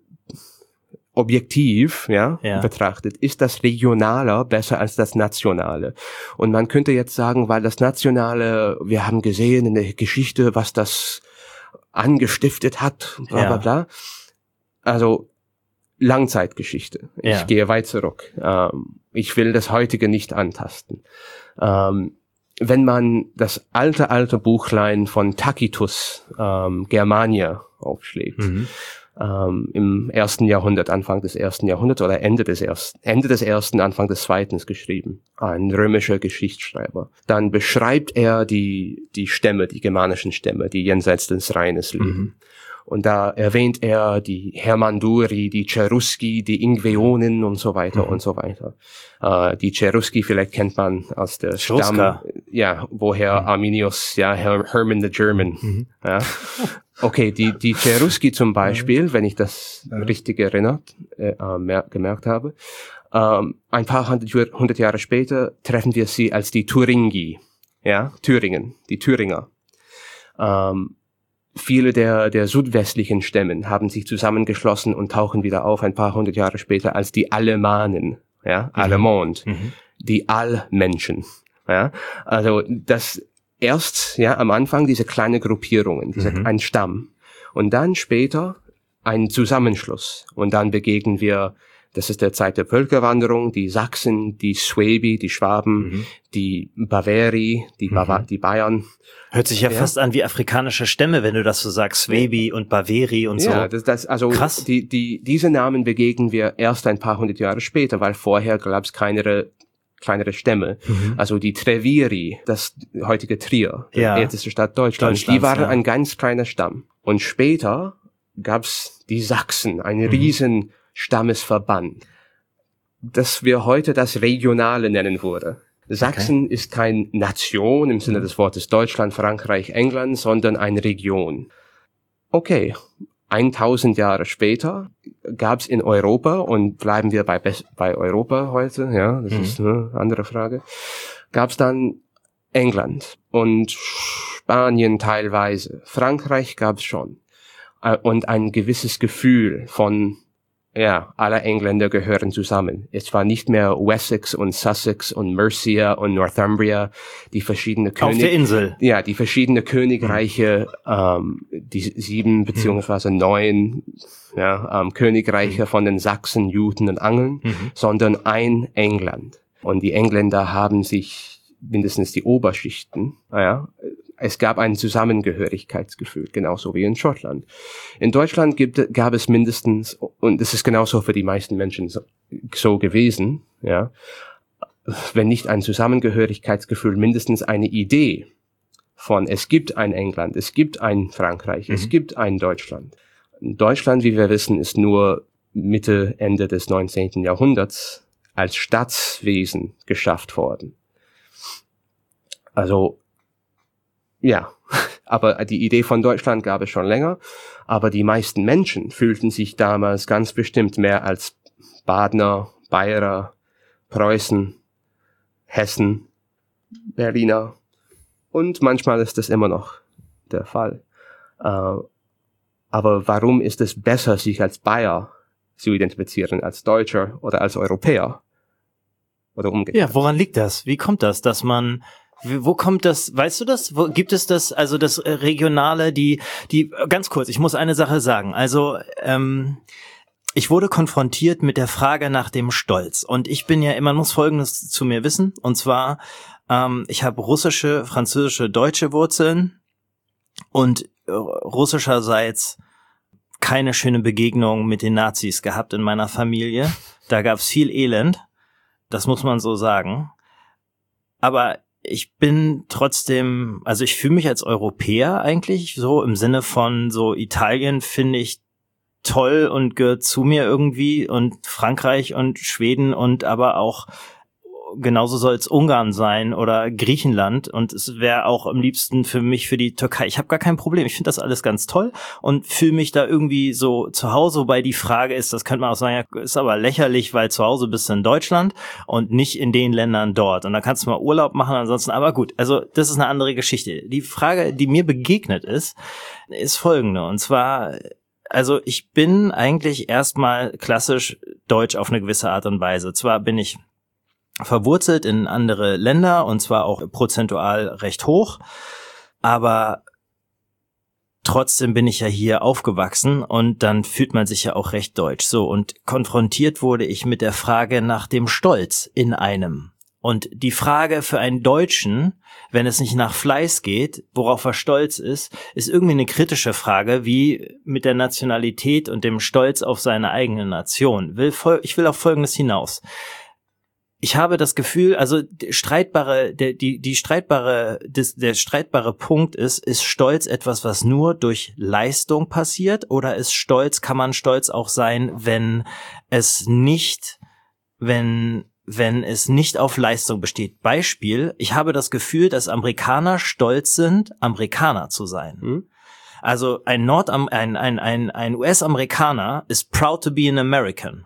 objektiv, ja, ja, betrachtet, ist das Regionale besser als das Nationale. Und man könnte jetzt sagen, weil das Nationale, wir haben gesehen in der Geschichte, was das angestiftet hat, bla, bla, bla. Also, Langzeitgeschichte. Ich ja. gehe weit zurück. Ähm, ich will das heutige nicht antasten. Ähm, wenn man das alte, alte Buchlein von Tacitus, ähm, Germania, aufschlägt, mhm. ähm, im ersten Jahrhundert, Anfang des ersten Jahrhunderts oder Ende des ersten, Ende des ersten, Anfang des zweiten geschrieben, ein römischer Geschichtsschreiber, dann beschreibt er die, die Stämme, die germanischen Stämme, die jenseits des Rheines leben. Mhm. Und da erwähnt er die Hermanduri, die Cherusci, die Ingveonen und so weiter mhm. und so weiter. Äh, die Cherusci vielleicht kennt man aus der Schoska. Stamm, ja, woher mhm. Arminius, ja, Her- Herman the German. Mhm. Ja. Okay, die die Cherusci zum Beispiel, mhm. wenn ich das mhm. richtig erinnert, äh, mer- gemerkt habe, ähm, ein paar hundert, hundert Jahre später treffen wir sie als die Thuringi, ja, Thüringen, die Thüringer. Ähm, Viele der, der südwestlichen Stämmen haben sich zusammengeschlossen und tauchen wieder auf ein paar hundert Jahre später als die Alemanen, ja, mhm. Allemande, mhm. die Allmenschen, ja. Also, das erst, ja, am Anfang diese kleine Gruppierungen, diese, mhm. ein Stamm. Und dann später ein Zusammenschluss. Und dann begegnen wir, das ist der Zeit der Völkerwanderung, die Sachsen, die Suebi, die Schwaben, mhm. die Bavari, die, Bava- mhm. die Bayern. Hört sich ja, ja fast an wie afrikanische Stämme, wenn du das so sagst, Suebi und Baveri und so. Ja, das, das, also krass. Die, die, diese Namen begegnen wir erst ein paar hundert Jahre später, weil vorher gab es kleinere, kleinere Stämme. Mhm. Also die Treviri, das heutige Trier, ja. die älteste Stadt Deutschlands, die waren ja. ein ganz kleiner Stamm. Und später gab's die Sachsen, ein mhm. riesen Stammesverband, das wir heute das Regionale nennen würden. Sachsen okay. ist kein Nation im Sinne des Wortes Deutschland, Frankreich, England, sondern eine Region. okay, tausend Jahre später gab es in Europa, und bleiben wir bei, bei Europa heute, ja, das mhm. ist eine andere Frage, gab es dann England und Spanien teilweise, Frankreich gab es schon, und ein gewisses Gefühl von, ja, alle Engländer gehören zusammen. Es war nicht mehr Wessex und Sussex und Mercia und Northumbria, die verschiedene König... Auf der Insel. Ja, die verschiedene Königreiche, mhm. ähm, die sieben beziehungsweise neun ja, ähm, Königreiche mhm. von den Sachsen, Juden und Angeln, mhm. sondern ein England. Und die Engländer haben sich, mindestens die Oberschichten, ja, es gab ein Zusammengehörigkeitsgefühl, genauso wie in Schottland. In Deutschland gibt, gab es mindestens, und es ist genauso für die meisten Menschen so, so gewesen, ja, wenn nicht ein Zusammengehörigkeitsgefühl, mindestens eine Idee von, es gibt ein England, es gibt ein Frankreich, mhm. es gibt ein Deutschland. Deutschland, wie wir wissen, ist nur Mitte, Ende des neunzehnten Jahrhunderts als Staatswesen geschafft worden. Also, ja, aber die Idee von Deutschland gab es schon länger, aber die meisten Menschen fühlten sich damals ganz bestimmt mehr als Badener, Bayer, Preußen, Hessen, Berliner, und manchmal ist das immer noch der Fall. Äh, aber warum ist es besser, sich als Bayer zu identifizieren, als Deutscher oder als Europäer? Oder umgekehrt? Ja, woran liegt das? Wie kommt das, dass man... Wo kommt das, weißt du das? Wo gibt es das, also das Regionale, die, die, ganz kurz, ich muss eine Sache sagen. Also, ähm, ich wurde konfrontiert mit der Frage nach dem Stolz. Und ich bin ja immer, muss Folgendes zu mir wissen. Und zwar, ähm, ich habe russische, französische, deutsche Wurzeln und äh, russischerseits keine schöne Begegnung mit den Nazis gehabt in meiner Familie. Da gab's viel Elend. Das muss man so sagen. Aber ich bin trotzdem, also ich fühle mich als Europäer eigentlich, so im Sinne von so Italien finde ich toll und gehört zu mir irgendwie, und Frankreich und Schweden, und aber auch genauso soll es Ungarn sein oder Griechenland, und es wäre auch am liebsten für mich für die Türkei. Ich habe gar kein Problem. Ich finde das alles ganz toll und fühle mich da irgendwie so zu Hause, wobei die Frage ist, das könnte man auch sagen, ja, ist aber lächerlich, weil zu Hause bist du in Deutschland und nicht in den Ländern dort. Und da kannst du mal Urlaub machen, ansonsten, aber gut, also das ist eine andere Geschichte. Die Frage, die mir begegnet ist, ist folgende, und zwar, also ich bin eigentlich erstmal klassisch deutsch auf eine gewisse Art und Weise. Zwar bin ich verwurzelt in andere Länder, und zwar auch prozentual recht hoch, aber trotzdem bin ich ja hier aufgewachsen, und dann fühlt man sich ja auch recht deutsch. So, und konfrontiert wurde ich mit der Frage nach dem Stolz in einem. Und die Frage für einen Deutschen, wenn es nicht nach Fleiß geht, worauf er stolz ist, ist irgendwie eine kritische Frage, wie mit der Nationalität und dem Stolz auf seine eigene Nation. Ich will auf Folgendes hinaus. Ich habe das Gefühl, also streitbare, der, die, die streitbare, des, der streitbare Punkt ist, ist Stolz etwas, was nur durch Leistung passiert, oder ist Stolz, kann man stolz auch sein, wenn es nicht, wenn, wenn es nicht auf Leistung besteht. Beispiel, ich habe das Gefühl, dass Amerikaner stolz sind, Amerikaner zu sein. Hm? Also ein Nord, ein, ein, ein, ein U S-Amerikaner ist proud to be an American.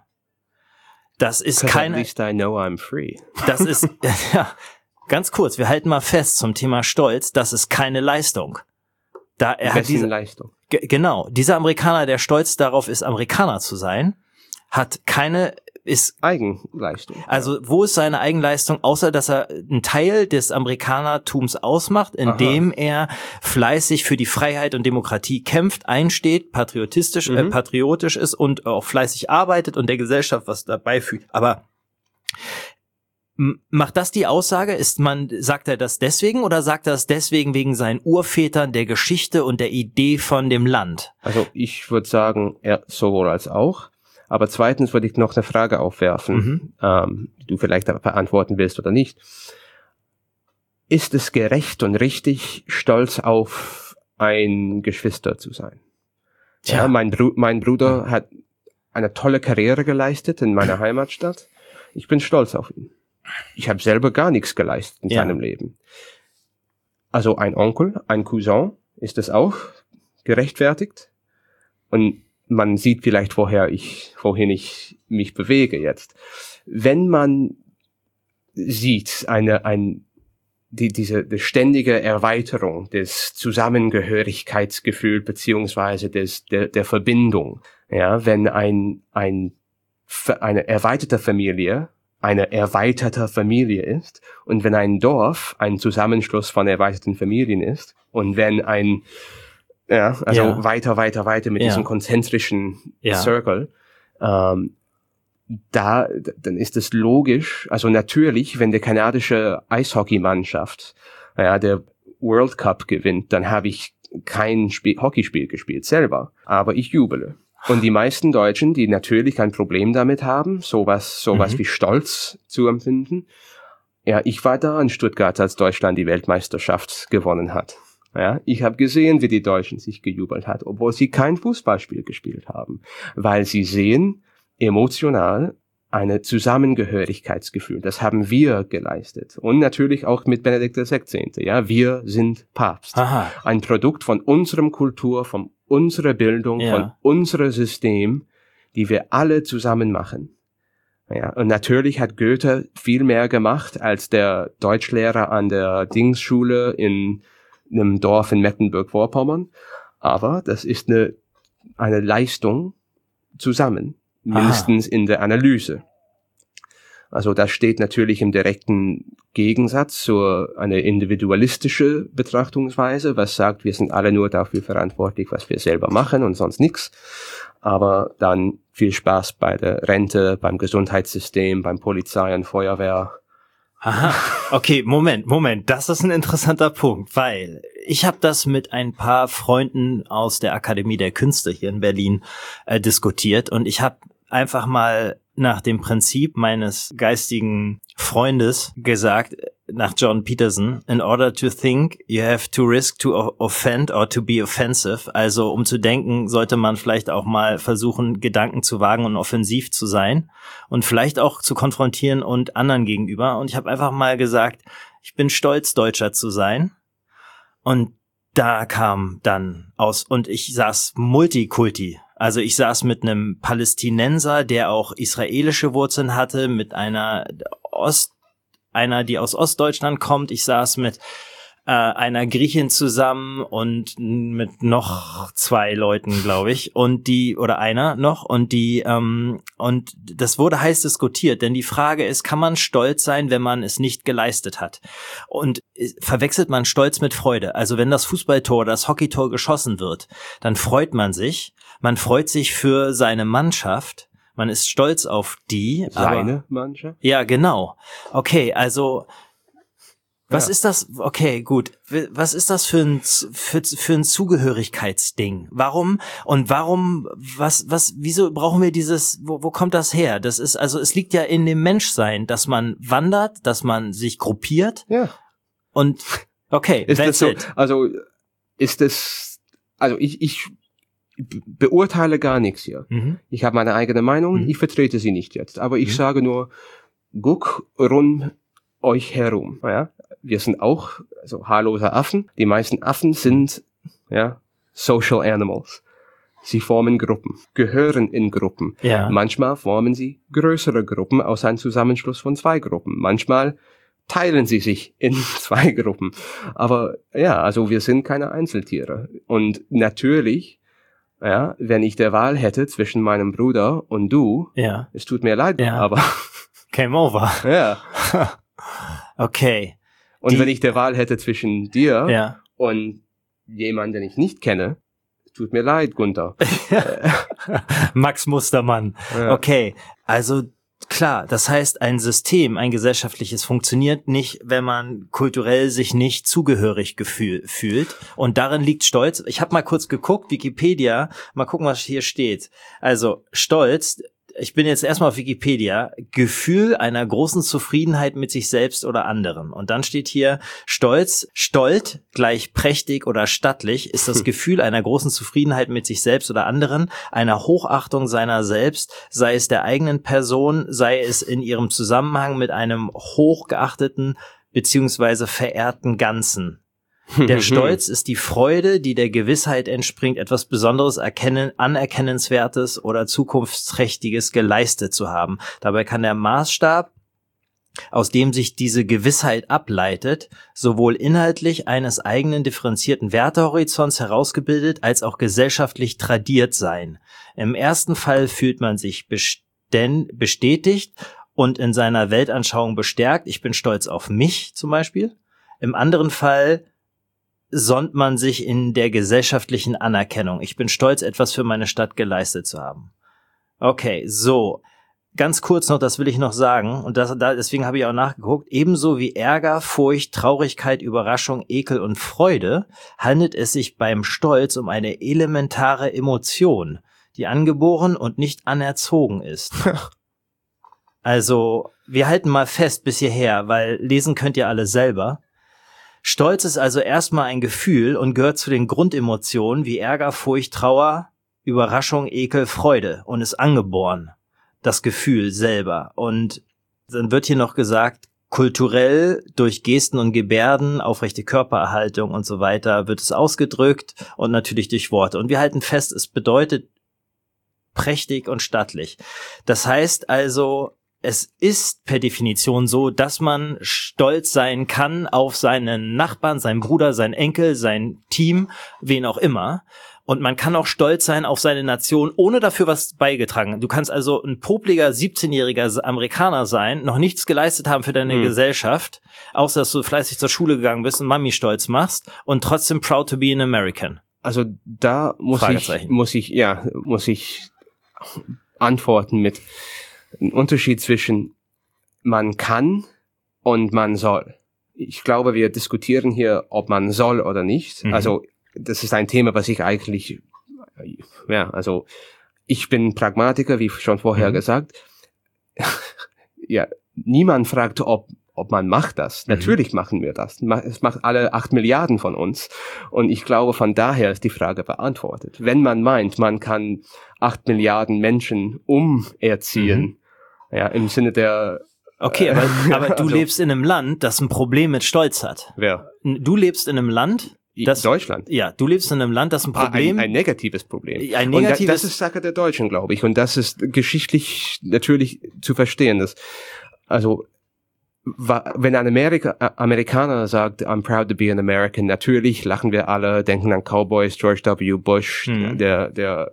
Das ist keine. At least I know I'm free. Das ist, ja, ganz kurz, wir halten mal fest zum Thema Stolz, das ist keine Leistung. Da er hat diese Leistung. G- genau, dieser Amerikaner, der stolz darauf ist, Amerikaner zu sein, hat keine, ist Eigenleistung. Also wo ist seine Eigenleistung, außer dass er einen Teil des Amerikanertums ausmacht, indem Aha. er fleißig für die Freiheit und Demokratie kämpft, einsteht, patriotistisch, mhm. äh, patriotisch ist und auch fleißig arbeitet und der Gesellschaft was dabei fügt. Aber m- macht das die Aussage? Ist man, sagt er das deswegen, oder sagt er das deswegen wegen seinen Urvätern, der Geschichte und der Idee von dem Land? Also ich würde sagen, ja, sowohl als auch. Aber zweitens würde ich noch eine Frage aufwerfen, mhm. ähm, die du vielleicht beantworten willst oder nicht. Ist es gerecht und richtig, stolz auf ein Geschwister zu sein? Tja. Ja, mein, Bru- mein Bruder mhm. hat eine tolle Karriere geleistet in meiner Heimatstadt. Ich bin stolz auf ihn. Ich habe selber gar nichts geleistet in ja. seinem Leben. Also ein Onkel, ein Cousin, ist es auch gerechtfertigt? Und man sieht vielleicht, woher ich, wohin ich mich bewege jetzt. Wenn man sieht, eine, ein, die, diese, die ständige Erweiterung des Zusammengehörigkeitsgefühls beziehungsweise des, der, der Verbindung, ja, wenn ein, ein, eine erweiterte Familie eine erweiterte Familie ist und wenn ein Dorf ein Zusammenschluss von erweiterten Familien ist und wenn ein, ja, also ja. weiter, weiter, weiter mit ja. diesem konzentrischen ja. Circle, ähm, da, dann ist es logisch, also natürlich, wenn der kanadische Eishockeymannschaft, ja, der World Cup gewinnt, dann habe ich kein Spiel, Hockeyspiel gespielt selber, aber ich jubele. Und die meisten Deutschen, die natürlich kein Problem damit haben, sowas, sowas mhm. wie Stolz zu empfinden. Ja, ich war da in Stuttgart, als Deutschland die Weltmeisterschaft gewonnen hat. Ja, ich habe gesehen, wie die Deutschen sich gejubelt hat, obwohl sie kein Fußballspiel gespielt haben, weil sie sehen emotional eine Zusammengehörigkeitsgefühl. Das haben wir geleistet. Und natürlich auch mit Benedikt der Sechzehnte. Ja, wir sind Papst. Aha. Ein Produkt von unserem Kultur, von unserer Bildung, ja. von unserem System, die wir alle zusammen machen. Ja, und natürlich hat Goethe viel mehr gemacht als der Deutschlehrer an der Dingsschule in einem Dorf in Mecklenburg-Vorpommern. Aber das ist eine, eine Leistung zusammen. Mindestens Aha. in der Analyse. Also das steht natürlich im direkten Gegensatz zu einer individualistische Betrachtungsweise, was sagt, wir sind alle nur dafür verantwortlich, was wir selber machen und sonst nichts. Aber dann viel Spaß bei der Rente, beim Gesundheitssystem, beim Polizei und Feuerwehr. Aha, okay, Moment, Moment, das ist ein interessanter Punkt, weil ich habe das mit ein paar Freunden aus der Akademie der Künste hier in Berlin äh, diskutiert und ich habe einfach mal nach dem Prinzip meines geistigen Freundes gesagt, nach John Peterson, in order to think, you have to risk to offend or to be offensive. Also um zu denken, sollte man vielleicht auch mal versuchen, Gedanken zu wagen und offensiv zu sein und vielleicht auch zu konfrontieren und anderen gegenüber. Und ich habe einfach mal gesagt, ich bin stolz, Deutscher zu sein. Und da kam dann aus, und ich saß Multikulti. Also ich saß mit einem Palästinenser, der auch israelische Wurzeln hatte, mit einer Ost, einer, die aus Ostdeutschland kommt. Ich saß mit äh, einer Griechin zusammen und mit noch zwei Leuten, glaube ich, und die oder einer noch und die ähm, und das wurde heiß diskutiert, denn die Frage ist, kann man stolz sein, wenn man es nicht geleistet hat? Und verwechselt man Stolz mit Freude? Also wenn das Fußballtor oder das Hockeytor geschossen wird, dann freut man sich. Man freut sich für seine Mannschaft. Man ist stolz auf die. Seine aber, Mannschaft? Ja, genau. Okay, also was ja. ist das? Okay, gut. Was ist das für ein für, für ein Zugehörigkeitsding? Warum und warum? Was was? Wieso brauchen wir dieses? Wo, wo kommt das her? Das ist also es liegt ja in dem Menschsein, dass man wandert, dass man sich gruppiert. Ja. Und okay, ist das so? It. Also ist das? Also ich ich beurteile gar nichts hier. Mhm. Ich habe meine eigene Meinung. Mhm. Ich vertrete sie nicht jetzt, aber ich mhm. sage nur, guck rund euch herum. Ja, wir sind auch also haarlose Affen. Die meisten Affen sind ja social animals. Sie formen Gruppen, gehören in Gruppen. Ja. Manchmal formen sie größere Gruppen aus einem Zusammenschluss von zwei Gruppen. Manchmal teilen sie sich in zwei Gruppen. Aber ja, also wir sind keine Einzeltiere. Und natürlich, ja, wenn ich der Wahl hätte zwischen meinem Bruder und du, ja. es tut mir leid, ja. aber Game over. Ja. Okay. Und die, wenn ich der Wahl hätte zwischen dir ja. und jemanden, den ich nicht kenne, es tut mir leid, Gunther. Max Mustermann. Ja. Okay, also klar, das heißt, ein System, ein gesellschaftliches funktioniert nicht, wenn man kulturell sich nicht zugehörig gefühl, fühlt. Und darin liegt Stolz. Ich habe mal kurz geguckt, Wikipedia, mal gucken, was hier steht. Also Stolz, ich bin jetzt erstmal auf Wikipedia, Gefühl einer großen Zufriedenheit mit sich selbst oder anderen. Und dann steht hier Stolz, Stolt gleich prächtig oder stattlich ist das Gefühl einer großen Zufriedenheit mit sich selbst oder anderen, einer Hochachtung seiner selbst, sei es der eigenen Person, sei es in ihrem Zusammenhang mit einem hochgeachteten beziehungsweise verehrten Ganzen. Der Stolz ist die Freude, die der Gewissheit entspringt, etwas Besonderes, erkennen, Anerkennenswertes oder Zukunftsträchtiges geleistet zu haben. Dabei kann der Maßstab, aus dem sich diese Gewissheit ableitet, sowohl inhaltlich eines eigenen differenzierten Wertehorizonts herausgebildet, als auch gesellschaftlich tradiert sein. Im ersten Fall fühlt man sich besten- bestätigt und in seiner Weltanschauung bestärkt. Ich bin stolz auf mich zum Beispiel. Im anderen Fall sonnt man sich in der gesellschaftlichen Anerkennung. Ich bin stolz, etwas für meine Stadt geleistet zu haben. Okay, so. Ganz kurz noch, das will ich noch sagen, und das, da, deswegen habe ich auch nachgeguckt, ebenso wie Ärger, Furcht, Traurigkeit, Überraschung, Ekel und Freude handelt es sich beim Stolz um eine elementare Emotion, die angeboren und nicht anerzogen ist. Also, wir halten mal fest bis hierher, weil lesen könnt ihr alle selber. Stolz ist also erstmal ein Gefühl und gehört zu den Grundemotionen wie Ärger, Furcht, Trauer, Überraschung, Ekel, Freude und ist angeboren. Das Gefühl selber. Und dann wird hier noch gesagt, kulturell durch Gesten und Gebärden, aufrechte Körpererhaltung und so weiter wird es ausgedrückt und natürlich durch Worte. Und wir halten fest, es bedeutet prächtig und stattlich. Das heißt also, es ist per Definition so, dass man stolz sein kann auf seinen Nachbarn, seinen Bruder, seinen Enkel, sein Team, wen auch immer. Und man kann auch stolz sein auf seine Nation, ohne dafür was beigetragen. Du kannst also ein popliger siebzehnjähriger Amerikaner sein, noch nichts geleistet haben für deine mhm. Gesellschaft, außer dass du fleißig zur Schule gegangen bist und Mami stolz machst und trotzdem proud to be an American. Also da muss ich, muss ich, ja, muss ich antworten mit einem Unterschied zwischen man kann und man soll. Ich glaube, wir diskutieren hier, ob man soll oder nicht. Mhm. Also das ist ein Thema, was ich eigentlich, ja, also ich bin Pragmatiker, wie schon vorher mhm. gesagt. Ja, niemand fragt, ob ob man macht das. Mhm. Natürlich machen wir das. Es macht alle acht Milliarden von uns. Und ich glaube, von daher ist die Frage beantwortet. Wenn man meint, man kann acht Milliarden Menschen umerziehen, mhm. ja, im Sinne der Okay, aber, aber du also, lebst in einem Land, das ein Problem mit Stolz hat. Wer? Du lebst in einem Land, Das, Deutschland. Ja, du lebst in einem Land, das ein Problem... Ein, ein negatives Problem. Ein negatives... Und da, das ist Sache der Deutschen, glaube ich. Und das ist geschichtlich natürlich zu verstehen. Dass, also, wenn ein Amerika, Amerikaner sagt, I'm proud to be an American, natürlich lachen wir alle, denken an Cowboys, George W. Bush, mhm. der, der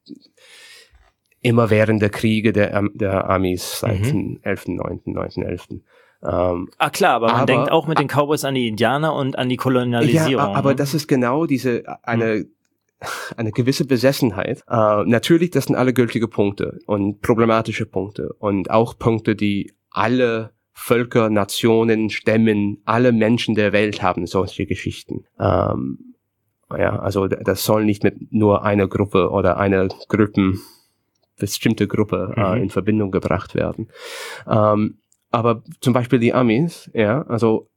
immerwährende Kriege der, der Amis seit mhm. dem elften neunten neunten elften Ähm, ah klar, aber man aber, denkt auch mit den Cowboys an die Indianer und an die Kolonialisierung. Ja, aber ne? das ist genau diese, eine, hm. eine gewisse Besessenheit. Äh, natürlich, das sind alle gültige Punkte und problematische Punkte und auch Punkte, die alle Völker, Nationen, Stämmen, alle Menschen der Welt haben solche Geschichten. Ähm, ja, also das soll nicht mit nur einer Gruppe oder einer Gruppen, bestimmte Gruppe mhm. äh, in Verbindung gebracht werden. Ähm, Aber zum Beispiel die Amis, ja, also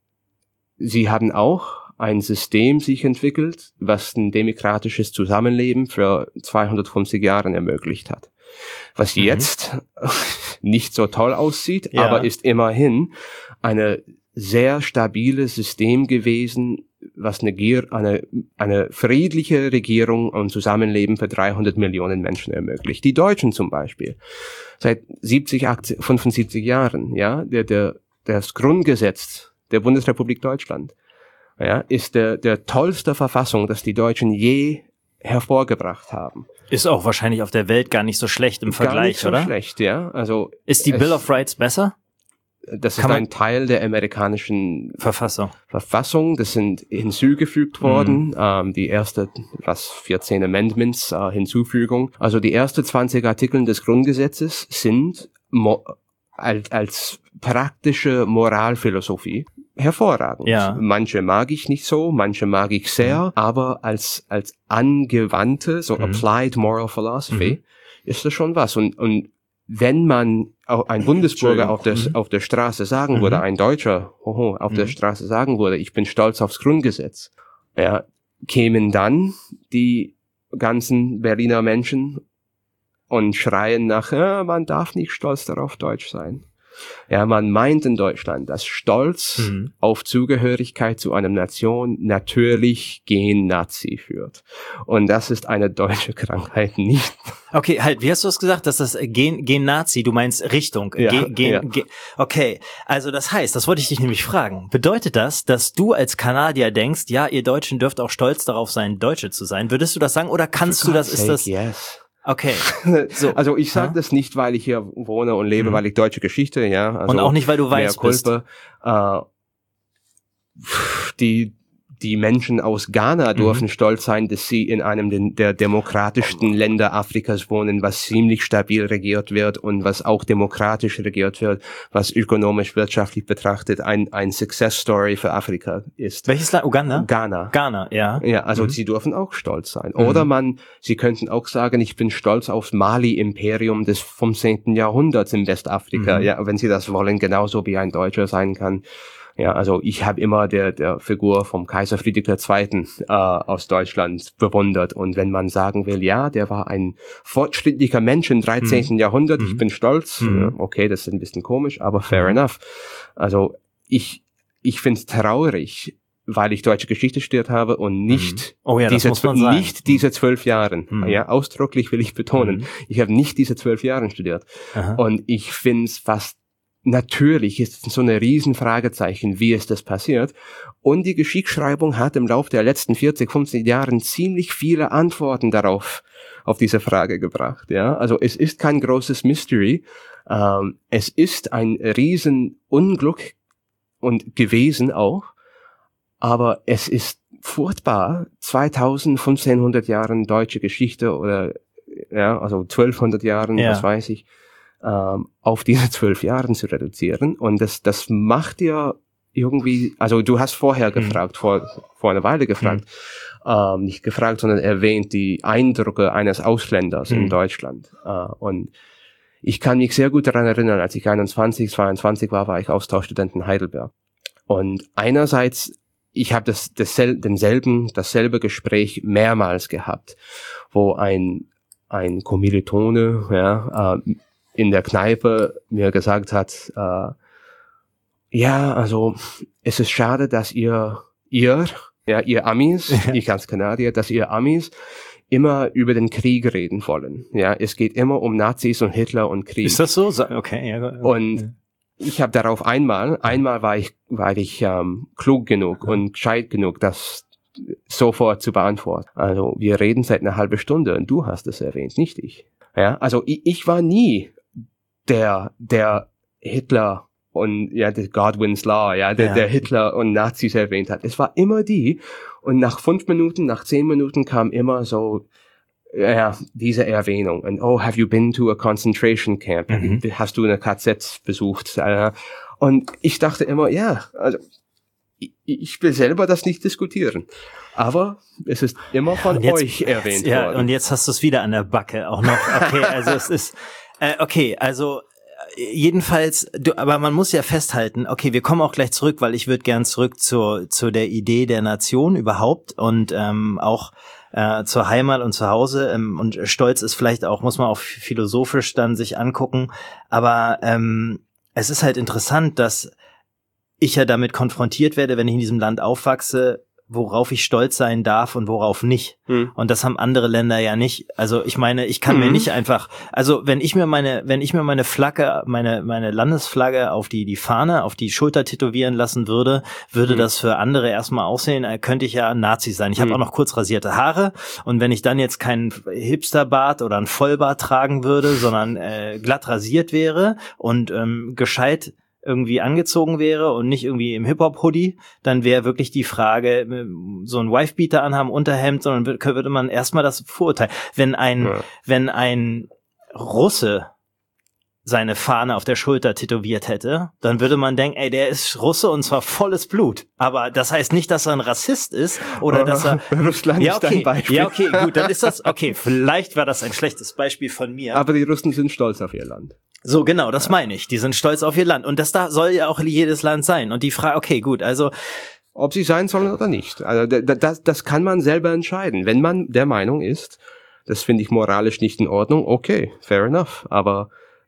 sie haben auch ein System sich entwickelt, was ein demokratisches Zusammenleben für zweihundertfünfzig Jahre ermöglicht hat. Was mhm. jetzt nicht so toll aussieht, ja. aber ist immerhin eine sehr stabiles System gewesen, was eine, eine, eine friedliche Regierung und Zusammenleben für dreihundert Millionen Menschen ermöglicht. Die Deutschen zum Beispiel. Seit siebzig, achtzig, fünfundsiebzig Jahren, ja, der, der, das Grundgesetz der Bundesrepublik Deutschland, ja, ist der, der tollste Verfassung, das die Deutschen je hervorgebracht haben. Ist auch wahrscheinlich auf der Welt gar nicht so schlecht im Vergleich, gar nicht so oder? schlecht, ja. Also. Ist die Bill of Rights besser? Das ist ein Teil der amerikanischen Verfassung. Verfassung. Das sind hinzugefügt worden. Mhm. Ähm, die erste, was vierzehn Amendments, äh, Hinzufügung. Also die ersten zwanzig Artikel des Grundgesetzes sind mo- als, als praktische Moralphilosophie hervorragend. Ja. Manche mag ich nicht so, manche mag ich sehr, mhm. aber als als angewandte, so mhm. applied moral philosophy, mhm. ist das schon was. Und und wenn man ein Bundesbürger auf der, mhm. auf der Straße sagen würde, mhm. ein Deutscher oho, auf mhm. der Straße sagen würde, ich bin stolz aufs Grundgesetz, ja, kämen dann die ganzen Berliner Menschen und schreien nach, ja, man darf nicht stolz darauf, Deutsch sein. Ja, man meint in Deutschland, dass Stolz mhm. auf Zugehörigkeit zu einer Nation natürlich gen Nazi führt. Und das ist eine deutsche Krankheit nicht. Okay, halt, wie hast du es gesagt, dass das gen, gen Nazi, du meinst Richtung, ja, gen, gen, ja. gen, okay, also das heißt, das wollte ich dich nämlich fragen, bedeutet das, dass du als Kanadier denkst, ja, ihr Deutschen dürft auch stolz darauf sein, Deutsche zu sein, würdest du das sagen, oder kannst For du das, ist das... Yes. Okay. So. Also ich sage das nicht, weil ich hier wohne und lebe, mhm. weil ich deutsche Geschichte, ja. Also und auch nicht, weil du weiß bist. Äh, die Die Menschen aus Ghana mhm. dürfen stolz sein, dass sie in einem der demokratischsten Länder Afrikas wohnen, was ziemlich stabil regiert wird und was auch demokratisch regiert wird, was ökonomisch, wirtschaftlich betrachtet ein ein Success Story für Afrika ist. Welches Land? Uganda? Ghana. Ghana, ja. Ja, also mhm. sie dürfen auch stolz sein. Oder mhm. man, sie könnten auch sagen, ich bin stolz aufs Mali-Imperium des fünfzehnten Jahrhunderts in Westafrika. Mhm. Ja, wenn sie das wollen, genauso wie ein Deutscher sein kann. Ja, also ich habe immer der der Figur vom Kaiser Friedrich der Zweite. Äh, aus Deutschland bewundert. Und wenn man sagen will, ja, der war ein fortschrittlicher Mensch im dreizehnten. Mhm. Jahrhundert, ich bin stolz. Mhm. Okay, das ist ein bisschen komisch, aber fair mhm. enough. Also ich ich finde es traurig, weil ich deutsche Geschichte studiert habe und nicht oh ja, diese das muss man sagen. nicht diese zwölf Jahren. Mhm. Ja, ausdrücklich will ich betonen. Mhm. Ich habe nicht diese zwölf Jahre studiert. Aha. Und ich finde es fast natürlich ist so eine Riesenfragezeichen, wie ist das passiert. Und die Geschichtsschreibung hat im Laufe der letzten vierzig, fünfzig Jahren ziemlich viele Antworten darauf, auf diese Frage gebracht. Ja, also es ist kein großes Mystery. Ähm, es ist ein Riesenunglück und gewesen auch. Aber es ist furchtbar, zweitausend, fünfzehnhundert Jahren deutsche Geschichte oder, ja, also zwölfhundert Jahren, ja. was weiß ich, auf diese zwölf Jahren zu reduzieren. Und das, das macht dir irgendwie, also du hast vorher mhm. gefragt, vor, vor einer Weile gefragt, mhm. ähm, nicht gefragt, sondern erwähnt die Eindrücke eines Ausländers mhm. in Deutschland. Äh, und ich kann mich sehr gut daran erinnern, als ich einundzwanzig, zweiundzwanzig war, war ich Austauschstudent in Heidelberg. Und einerseits, ich habe das, dasselbe, denselben, dasselbe Gespräch mehrmals gehabt, wo ein, ein Kommilitone, ja, äh, in der Kneipe mir gesagt hat, äh, ja, also es ist schade, dass ihr, ihr, ja, ihr Amis, ja. ich als Kanadier, dass ihr Amis immer über den Krieg reden wollen. Ja, es geht immer um Nazis und Hitler und Krieg. Ist das so? Okay. Ja. Und ja. ich habe darauf einmal, einmal war ich, war ich ähm, klug genug ja. und gescheit genug, das sofort zu beantworten. Also wir reden seit einer halben Stunde und du hast es erwähnt, nicht ich. Ja, also ich, ich war nie der, der Hitler und, ja, der Godwin's Law, ja, der, ja. der Hitler und Nazis erwähnt hat. Es war immer die. Und nach fünf Minuten, nach zehn Minuten kam immer so, ja, diese Erwähnung. Und, oh, have you been to a concentration camp? Mhm. Hast du eine K Z besucht? Und ich dachte immer, ja, also, ich will selber das nicht diskutieren. Aber es ist immer von jetzt, euch erwähnt ja, worden. Und jetzt hast du es wieder an der Backe auch noch. Okay, also es ist, äh, okay, also jedenfalls, du, aber man muss ja festhalten, okay, wir kommen auch gleich zurück, weil ich würde gern zurück zur zu der Idee der Nation überhaupt und ähm, auch äh, zur Heimat und zu Hause ähm, und Stolz ist vielleicht auch, muss man auch philosophisch dann sich angucken, aber ähm, es ist halt interessant, dass ich ja damit konfrontiert werde, wenn ich in diesem Land aufwachse, worauf ich stolz sein darf und worauf nicht. Hm. Und das haben andere Länder ja nicht. Also ich meine, ich kann hm. mir nicht einfach, also wenn ich mir meine, wenn ich mir meine Flagge, meine meine Landesflagge auf die die Fahne, auf die Schulter tätowieren lassen würde, würde hm. das für andere erstmal aussehen, könnte ich ja ein Nazi sein. Ich hm. habe auch noch kurz rasierte Haare und wenn ich dann jetzt keinen Hipsterbart oder einen Vollbart tragen würde, sondern äh, glatt rasiert wäre und ähm, gescheit irgendwie angezogen wäre und nicht irgendwie im Hip-Hop-Hoodie, dann wäre wirklich die Frage, so ein Wifebeater anhaben, Unterhemd, sondern würde, würde man erstmal das Vorurteil. Wenn ein, ja. wenn ein Russe seine Fahne auf der Schulter tätowiert hätte, dann würde man denken, ey, der ist Russe und zwar volles Blut. Aber das heißt nicht, dass er ein Rassist ist oder oh, dass er... Russland ja, ist okay, dein Beispiel. Ja, okay, gut, dann ist das... Okay, vielleicht war das ein schlechtes Beispiel von mir. Aber die Russen sind stolz auf ihr Land. So, genau, das ja. meine ich. Die sind stolz auf ihr Land. Und das da soll ja auch jedes Land sein. Und die Frage, okay, gut, also... Ob sie sein sollen oder nicht. Also das, das kann man selber entscheiden. Wenn man der Meinung ist, das finde ich moralisch nicht in Ordnung, okay, fair enough. Aber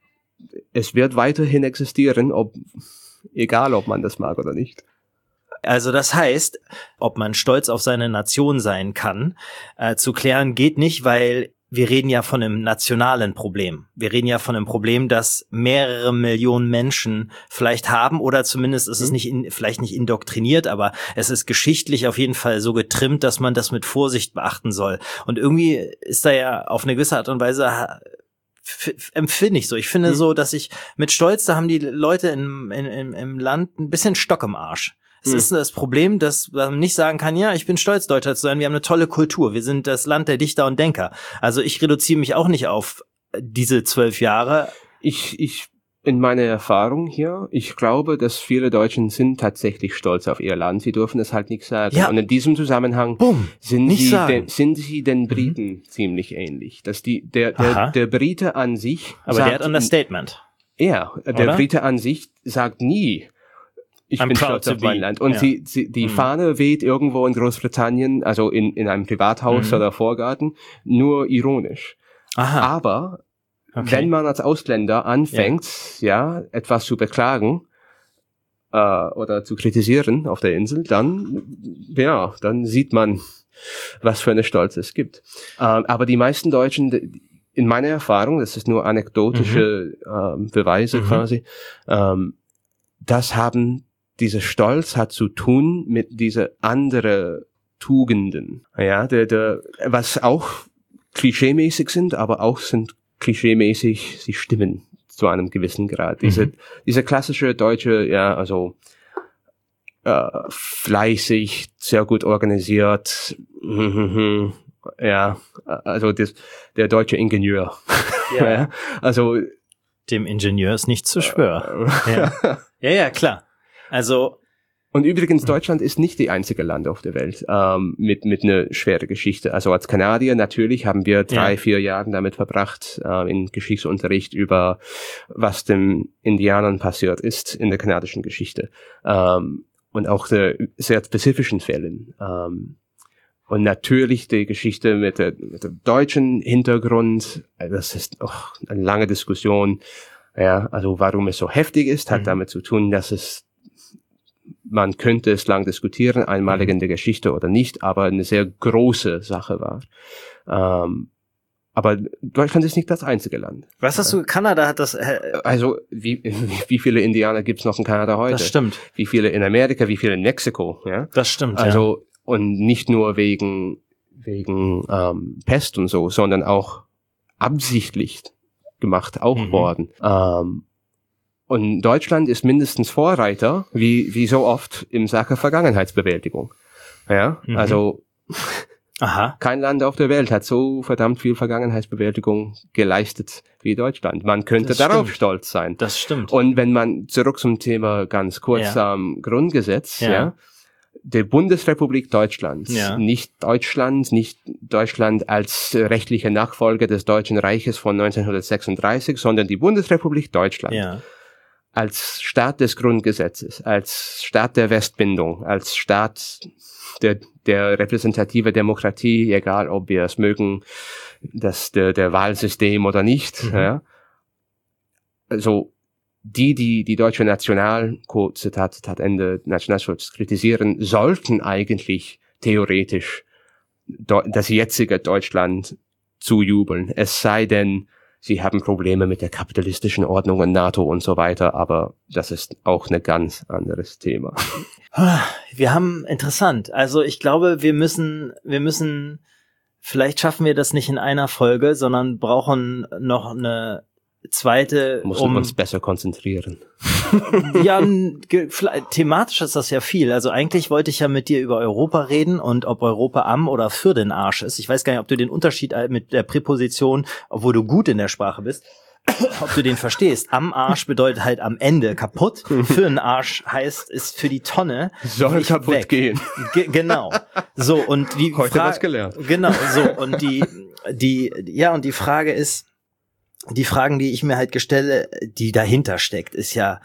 es wird weiterhin existieren, ob, egal ob man das mag oder nicht. Also das heißt, ob man stolz auf seine Nation sein kann, äh, zu klären geht nicht, weil wir reden ja von einem nationalen Problem. Wir reden ja von einem Problem, das mehrere Millionen Menschen vielleicht haben oder zumindest ist es nicht in, vielleicht nicht indoktriniert, aber es ist geschichtlich auf jeden Fall so getrimmt, dass man das mit Vorsicht beachten soll. Und irgendwie ist da ja auf eine gewisse Art und Weise f- empfinde ich so. Ich finde so, dass ich mit Stolz, da haben die Leute in, in, in, im Land ein bisschen Stock im Arsch. Es hm. ist das Problem, dass man nicht sagen kann, ja, ich bin stolz, Deutscher zu sein, wir haben eine tolle Kultur, wir sind das Land der Dichter und Denker. Also ich reduziere mich auch nicht auf diese zwölf Jahre. Ich, ich, in meiner Erfahrung hier, ich glaube, dass viele Deutschen sind tatsächlich stolz auf ihr Land, sie dürfen es halt nicht sagen. Ja. Und in diesem Zusammenhang Bumm, sind, nicht sie sagen. den, sind sie den Briten mhm. ziemlich ähnlich. Dass die, der, der, der Brite an sich Aber sagt, der hat Understatement. Ja, der Oder? Brite an sich sagt nie, ich I'm bin proud stolz to auf mein be. Land. Und Ja. sie, sie, die Mhm. Fahne weht irgendwo in Großbritannien, also in, in einem Privathaus Mhm. oder Vorgarten, nur ironisch. Aha. Aber Okay. wenn man als Ausländer anfängt, ja, ja etwas zu beklagen äh, oder zu kritisieren auf der Insel, dann, ja, dann sieht man, was für eine Stolz es gibt. Ähm, aber die meisten Deutschen, in meiner Erfahrung, das ist nur anekdotische mhm. ähm, Beweise Mhm. quasi, ähm, das haben dieser Stolz hat zu tun mit dieser andere Tugenden, ja, der, der, was auch klischeemäßig sind, aber auch sind klischeemäßig, sie stimmen zu einem gewissen Grad. Mhm. Diese, diese klassische deutsche, ja, also äh, fleißig, sehr gut organisiert, ja, also das, der deutsche Ingenieur. Ja. Ja, also Dem Ingenieur ist nicht zu schwör. Ja. ja, ja, klar. Also und übrigens, Deutschland ist nicht die einzige Land auf der Welt ähm, mit mit einer schweren Geschichte. Also als Kanadier natürlich haben wir drei, ja. vier Jahre damit verbracht, äh, in Geschichtsunterricht über was den Indianern passiert ist in der kanadischen Geschichte. Ähm, und auch der sehr spezifischen Fällen. Ähm, und natürlich die Geschichte mit der, mit dem deutschen Hintergrund, das ist auch eine lange Diskussion. Ja, also warum es so heftig ist, hat mhm. damit zu tun, dass es man könnte es lang diskutieren, einmalig in der Geschichte oder nicht, aber eine sehr große Sache war. Ähm, aber Deutschland ist nicht das einzige Land. Was hast du, Kanada hat das... Äh, also wie, wie viele Indianer gibt's noch in Kanada heute? Das stimmt. Wie viele in Amerika, wie viele in Mexiko? Ja, das stimmt, also, ja. Und nicht nur wegen, wegen ähm, Pest und so, sondern auch absichtlich gemacht, auch mhm. worden. Ähm, Und Deutschland ist mindestens Vorreiter, wie wie so oft im Sache Vergangenheitsbewältigung. Ja, mhm. also Aha. kein Land auf der Welt hat so verdammt viel Vergangenheitsbewältigung geleistet wie Deutschland. Man könnte das darauf stimmt. stolz sein. Das stimmt. Und wenn man zurück zum Thema ganz kurz ja. am Grundgesetz, ja, ja der Bundesrepublik Deutschland, ja. nicht Deutschland, nicht Deutschland als rechtliche Nachfolger des Deutschen Reiches von neunzehnhundertsechsunddreißig, sondern die Bundesrepublik Deutschland. Ja. Als Staat des Grundgesetzes, als Staat der Westbindung, als Staat der, der repräsentative Demokratie, egal ob wir es mögen, das, der, der Wahlsystem oder nicht, mhm. ja. Also, die, die die deutsche National, Zitat, Zitat Ende, Nationalstolz kritisieren, sollten eigentlich theoretisch das jetzige Deutschland zujubeln. Es sei denn, sie haben Probleme mit der kapitalistischen Ordnung und NATO und so weiter, aber das ist auch ein ganz anderes Thema. Wir haben, interessant, also ich glaube, wir müssen, wir müssen, vielleicht schaffen wir das nicht in einer Folge, sondern brauchen noch eine zweite, Müssen um, uns besser konzentrieren. Ja, thematisch ist das ja viel. Also eigentlich wollte ich ja mit dir über Europa reden und ob Europa am oder für den Arsch ist. Ich weiß gar nicht, ob du den Unterschied mit der Präposition, obwohl du gut in der Sprache bist, ob du den verstehst. Am Arsch bedeutet halt am Ende kaputt. Für den Arsch heißt, ist für die Tonne. Soll kaputt weg. Gehen. Ge- genau. So, und die Heute Frage, was gelernt. Genau, so. Und die, die, ja, und die Frage ist, die Fragen, die ich mir halt gestelle, die dahinter steckt, ist ja,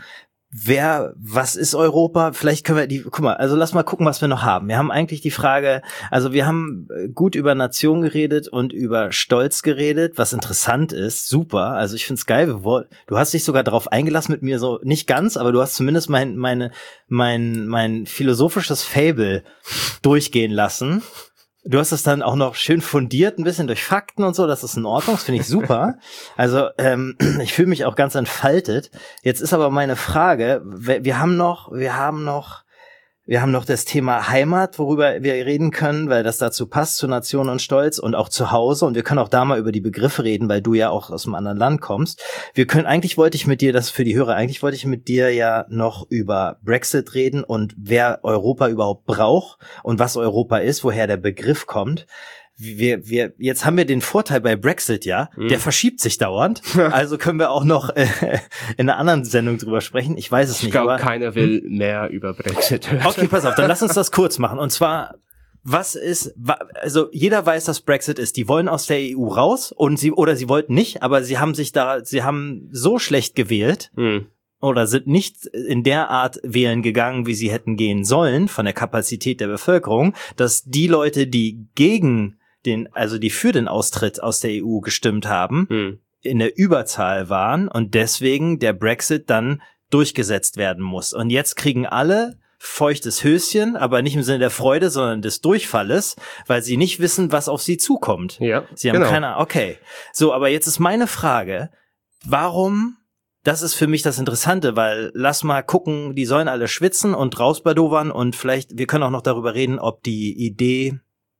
wer, was ist Europa? Vielleicht können wir die, guck mal, also lass mal gucken, was wir noch haben. Wir haben eigentlich die Frage, also wir haben gut über Nation geredet und über Stolz geredet, was interessant ist, super. Also ich find's geil. Du hast dich sogar darauf eingelassen mit mir, so nicht ganz, aber du hast zumindest mein, meine, mein, mein philosophisches Fable durchgehen lassen. Du hast es dann auch noch schön fundiert, ein bisschen durch Fakten und so, das ist in Ordnung, das finde ich super. Also ähm, ich fühle mich auch ganz entfaltet. Jetzt ist aber meine Frage, wir haben noch, wir haben noch, wir haben noch das Thema Heimat, worüber wir reden können, weil das dazu passt, zu Nation und Stolz und auch zu Hause. Und wir können auch da mal über die Begriffe reden, weil du ja auch aus einem anderen Land kommst. Wir können, eigentlich wollte ich mit dir, das für die Hörer, eigentlich wollte ich mit dir ja noch über Brexit reden und wer Europa überhaupt braucht und was Europa ist, woher der Begriff kommt. Wir, wir, jetzt haben wir den Vorteil bei Brexit, ja, mhm. der verschiebt sich dauernd, also können wir auch noch äh, in einer anderen Sendung drüber sprechen, ich weiß es ich nicht. Ich glaube, keiner will mehr über Brexit hören. Okay, pass auf, dann lass uns das kurz machen, und zwar, was ist, also jeder weiß, dass Brexit ist, die wollen aus der E U raus, und sie, oder sie wollten nicht, aber sie haben sich da, sie haben so schlecht gewählt, mhm. oder sind nicht in der Art wählen gegangen, wie sie hätten gehen sollen, von der Kapazität der Bevölkerung, dass die Leute, die gegen den, also die für den Austritt aus der E U gestimmt haben, hm. in der Überzahl waren und deswegen der Brexit dann durchgesetzt werden muss. Und jetzt kriegen alle feuchtes Höschen, aber nicht im Sinne der Freude, sondern des Durchfalles, weil sie nicht wissen, was auf sie zukommt. Ja, sie haben genau. keine, okay. So, aber jetzt ist meine Frage, warum, das ist für mich das Interessante, weil lass mal gucken, die sollen alle schwitzen und rausbadovern und vielleicht, wir können auch noch darüber reden, ob die Idee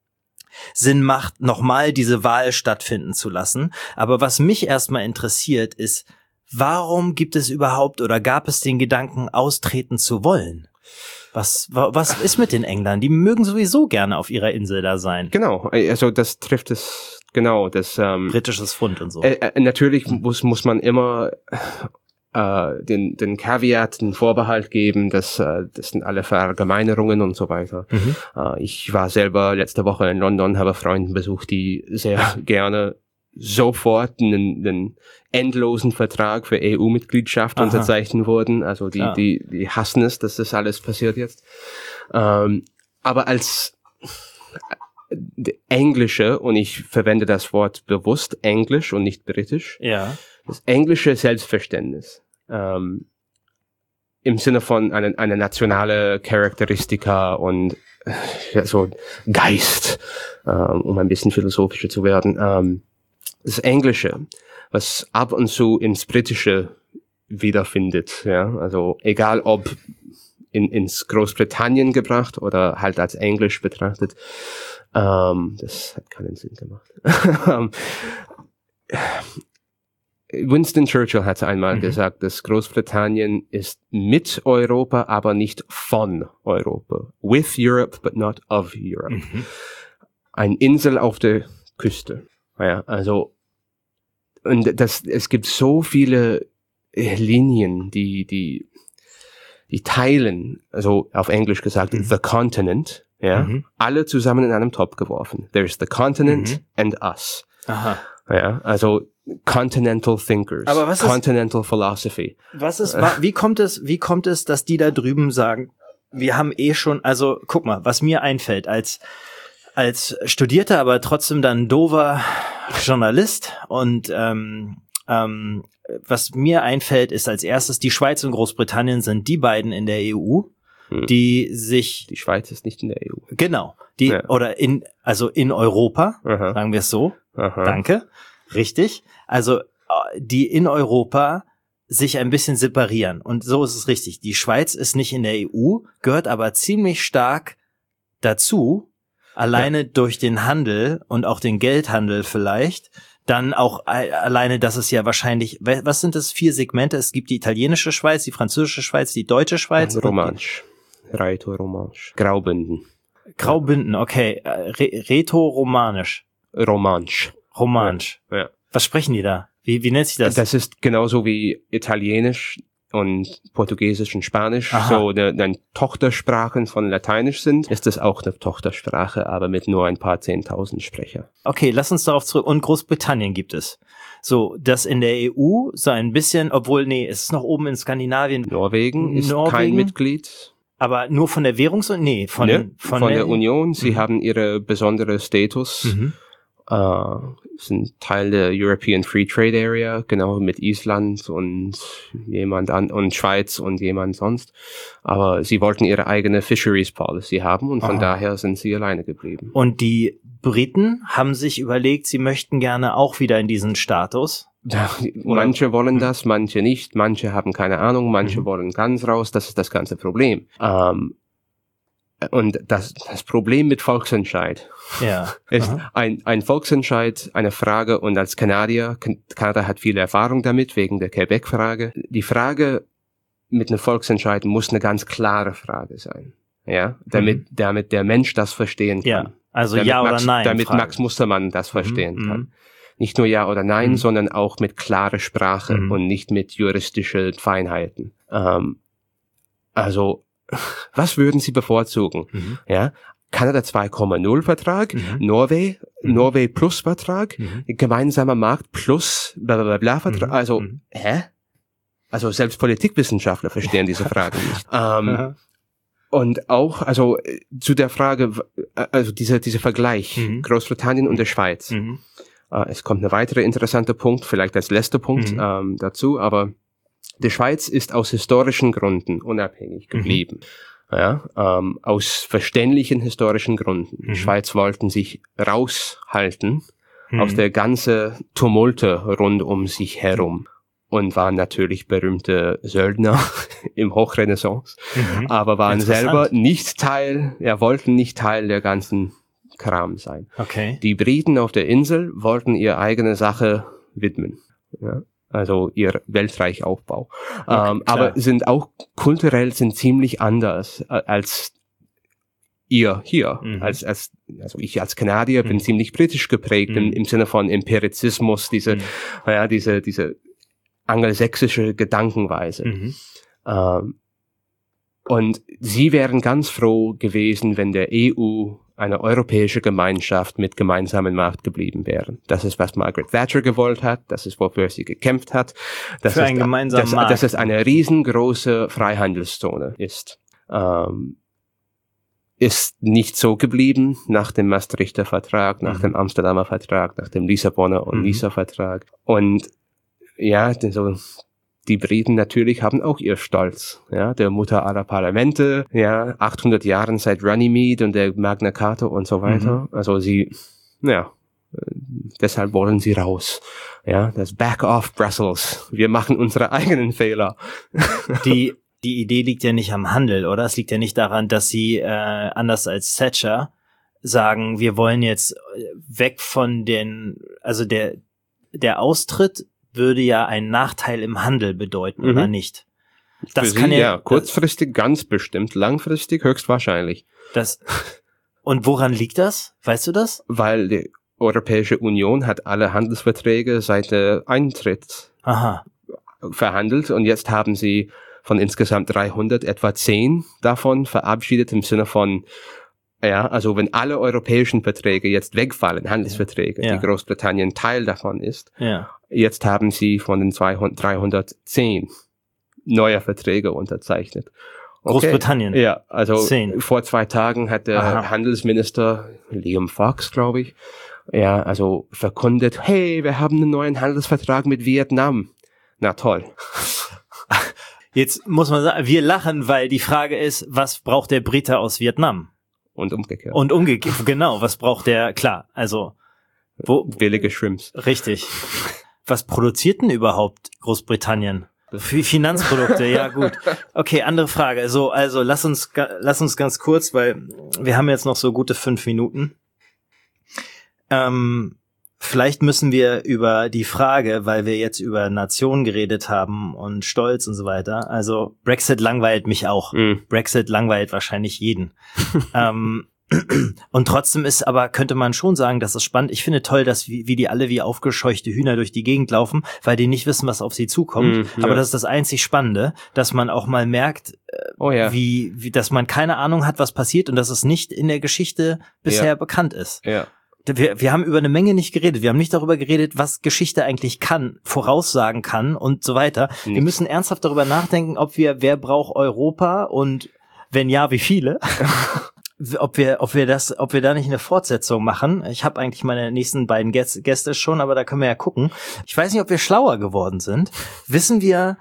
Sinn macht, nochmal diese Wahl stattfinden zu lassen. Aber was mich erstmal interessiert ist, warum gibt es überhaupt oder gab es den Gedanken, austreten zu wollen? Was, was ist mit den Engländern? Die mögen sowieso gerne auf ihrer Insel da sein. Genau, also das trifft es, genau, das ähm, britisches Pfund und so. Äh, äh, natürlich muss, muss man immer äh, den, den Caveat, den Vorbehalt geben, dass äh, das sind alle Verallgemeinerungen und so weiter. Mhm. Äh, ich war selber letzte Woche in London, habe Freunde besucht, die sehr gerne sofort einen, einen endlosen Vertrag für E U-Mitgliedschaft Aha. unterzeichnen wurden. Also die, ja. die, die hassen es, dass das alles passiert jetzt. Ähm, aber als englische, und ich verwende das Wort bewusst, Englisch und nicht britisch, ja. das englische Selbstverständnis, ähm, im Sinne von einer eine nationale Charakteristika und ja, so Geist, ähm, um ein bisschen philosophischer zu werden, ähm, das Englische, was ab und zu ins Britische wiederfindet, ja, also egal ob in, ins Großbritannien gebracht oder halt als Englisch betrachtet, ähm, das hat keinen Sinn gemacht. Winston Churchill hat einmal mhm. gesagt, dass Großbritannien ist mit Europa, aber nicht von Europa. With Europe, but not of Europe. Mhm. Eine Insel auf der Küste. Ja, also, und das, es gibt so viele Linien, die, die, die teilen, also auf Englisch gesagt, mhm. the continent, ja, mhm. alle zusammen in einem Topf geworfen. There's the continent mhm. and us. Aha. Ja, also, Continental Thinkers, aber was Continental ist, Philosophy. Was ist, wie kommt es, wie kommt es, dass die da drüben sagen, wir haben eh schon, also, guck mal, was mir einfällt, als, als studierter, aber trotzdem dann dover Journalist und ähm, ähm, was mir einfällt, ist als erstes, die Schweiz und Großbritannien sind die beiden in der E U, hm. die sich... Die Schweiz ist nicht in der E U. Genau, die ja. oder in also in Europa, Aha. sagen wir es so, Aha. danke, richtig, also die in Europa sich ein bisschen separieren und so ist es richtig. Die Schweiz ist nicht in der E U, gehört aber ziemlich stark dazu, alleine ja. durch den Handel und auch den Geldhandel vielleicht, dann auch alleine, dass es ja wahrscheinlich, was sind das, vier Segmente? Es gibt die italienische Schweiz, die französische Schweiz, die deutsche Schweiz. Romansch, Rätoromanisch, Graubünden. Graubünden, okay, Re- Rätoromanisch. Romansch. Romansch. Ja. Was sprechen die da? Wie, wie nennt sich das? Das ist genauso wie Italienisch, und Portugiesisch und Spanisch Aha. so eine, eine Tochtersprachen von Lateinisch sind, ist es auch eine Tochtersprache, aber mit nur ein paar zehntausend Sprecher. Okay, lass uns darauf zurück. Und Großbritannien gibt es. So, das in der E U so ein bisschen, obwohl, nee, es ist noch oben in Skandinavien. Norwegen ist Norwegen, kein Mitglied. Aber nur von der Währungs- und, nee, von, ne, von, von der, der Union. Sie mhm. haben ihre besondere Status. Mhm. Uh, sind Teil der European Free Trade Area, genau, mit Island und jemand an und Schweiz und jemand sonst. Aber sie wollten ihre eigene Fisheries Policy haben und von Aha. daher sind sie alleine geblieben. Und die Briten haben sich überlegt, sie möchten gerne auch wieder in diesen Status. Manche wollen das, manche nicht, manche haben keine Ahnung, manche mhm. wollen ganz raus, das ist das ganze Problem. Um, Und das, das Problem mit Volksentscheid ja. ist ein, ein Volksentscheid, eine Frage, und als Kanadier, Kanada hat viel Erfahrung damit, wegen der Quebec-Frage. Die Frage mit einem Volksentscheid muss eine ganz klare Frage sein. Ja, damit, mhm. damit der Mensch das verstehen kann. Ja, also damit ja oder Max, nein. Damit Frage. Max Mustermann das verstehen mhm. kann. Nicht nur ja oder nein, mhm. sondern auch mit klarer Sprache mhm. und nicht mit juristischen Feinheiten. Ähm, also, was würden Sie bevorzugen? Mhm. Ja, Kanada zwei Komma null Vertrag, mhm. Norway, mhm. Norway Plus Vertrag, mhm. gemeinsamer Markt plus bla bla bla Vertrag. Mhm. Also, mhm. hä? Also selbst Politikwissenschaftler verstehen diese Frage nicht. Ähm, und auch, also zu der Frage, also dieser dieser Vergleich, mhm. Großbritannien und der Schweiz. Mhm. Äh, es kommt ein weiterer interessanter Punkt, vielleicht als letzter Punkt mhm. ähm, dazu, aber die Schweiz ist aus historischen Gründen unabhängig geblieben. Mhm. Ja, ähm, aus verständlichen historischen Gründen. Mhm. Die Schweiz wollten sich raushalten mhm. aus der ganzen Tumulte rund um sich herum und waren natürlich berühmte Söldner im Hochrenaissance, mhm. aber waren selber nicht Teil, ja, wollten nicht Teil der ganzen Kram sein. Okay. Die Briten auf der Insel wollten ihre eigene Sache widmen. Ja. Also ihr Weltreichaufbau. Okay, ähm, aber sind auch kulturell sind ziemlich anders äh, als ihr hier. Mhm. Als, als, also ich als Kanadier mhm. bin ziemlich britisch geprägt mhm. im, im Sinne von Empirizismus, diese, mhm. ja, diese, diese angelsächsische Gedankenweise. Mhm. Ähm, und sie wären ganz froh gewesen, wenn der E U eine europäische Gemeinschaft mit gemeinsamen Markt geblieben wären. Das ist, was Margaret Thatcher gewollt hat. Das ist, wofür sie gekämpft hat. Das Für ist, einen gemeinsamen dass, Markt. Dass es eine riesengroße Freihandelszone ist. Ähm, ist nicht so geblieben nach dem Maastrichter Vertrag, nach mhm. dem Amsterdamer Vertrag, nach dem Lissabonner und mhm. Nicer Vertrag. Und ja, so die Briten natürlich haben auch ihr Stolz, ja, der Mutter aller Parlamente, ja, achthundert Jahren seit Runnymede und der Magna Carta und so weiter. Mhm. Also sie, ja, deshalb wollen sie raus. Ja, das Back off Brussels. Wir machen unsere eigenen Fehler. Die, die Idee liegt ja nicht am Handel, oder? Es liegt ja nicht daran, dass sie, äh, anders als Thatcher, sagen, wir wollen jetzt weg von den, also der, der Austritt würde ja einen Nachteil im Handel bedeuten, mhm. oder nicht? Das Für kann Sie, ja, ja kurzfristig das, ganz bestimmt, langfristig höchstwahrscheinlich. Das, und woran liegt das? Weißt du das? Weil die Europäische Union hat alle Handelsverträge seit der Eintritt Aha. verhandelt und jetzt haben sie von insgesamt dreihundert etwa zehn davon verabschiedet im Sinne von, ja, also wenn alle europäischen Verträge jetzt wegfallen, Handelsverträge, ja. die Großbritannien Teil davon ist, ja. jetzt haben sie von den zweihundert, dreihundertzehn neue Verträge unterzeichnet. Okay. Großbritannien? Ja, also zehn. Vor zwei Tagen hat der Aha. Handelsminister Liam Fox, glaube ich, ja, also verkündet, hey, wir haben einen neuen Handelsvertrag mit Vietnam. Na toll. Jetzt muss man sagen, wir lachen, weil die Frage ist, was braucht der Brite aus Vietnam? Und umgekehrt. Und umgekehrt, genau. Was braucht der? Klar, also wo billige Shrimps. Richtig. Was produziert denn überhaupt Großbritannien? Für Finanzprodukte, ja gut. Okay, andere Frage. So, also lass uns lass uns ganz kurz, weil wir haben jetzt noch so gute fünf Minuten. Ähm, vielleicht müssen wir über die Frage, weil wir jetzt über Nationen geredet haben und Stolz und so weiter. Also Brexit langweilt mich auch. Mm. Brexit langweilt wahrscheinlich jeden. ähm, Und trotzdem ist aber, könnte man schon sagen, das ist spannend. Ich finde toll, dass wie, wie die alle wie aufgescheuchte Hühner durch die Gegend laufen, weil die nicht wissen, was auf sie zukommt. Mm, ja. Aber das ist das einzig Spannende, dass man auch mal merkt, äh, oh, ja. wie, wie, dass man keine Ahnung hat, was passiert und dass es nicht in der Geschichte bisher ja. bekannt ist. Ja. Wir, wir haben über eine Menge nicht geredet. Wir haben nicht darüber geredet, was Geschichte eigentlich kann, voraussagen kann und so weiter. Nicht. Wir müssen ernsthaft darüber nachdenken, ob wir, wer braucht Europa und wenn ja, wie viele? ob wir, ob wir das, ob wir da nicht eine Fortsetzung machen. Ich habe eigentlich meine nächsten beiden Gäste, Gäste schon, aber da können wir ja gucken. Ich weiß nicht, ob wir schlauer geworden sind. Wissen wir,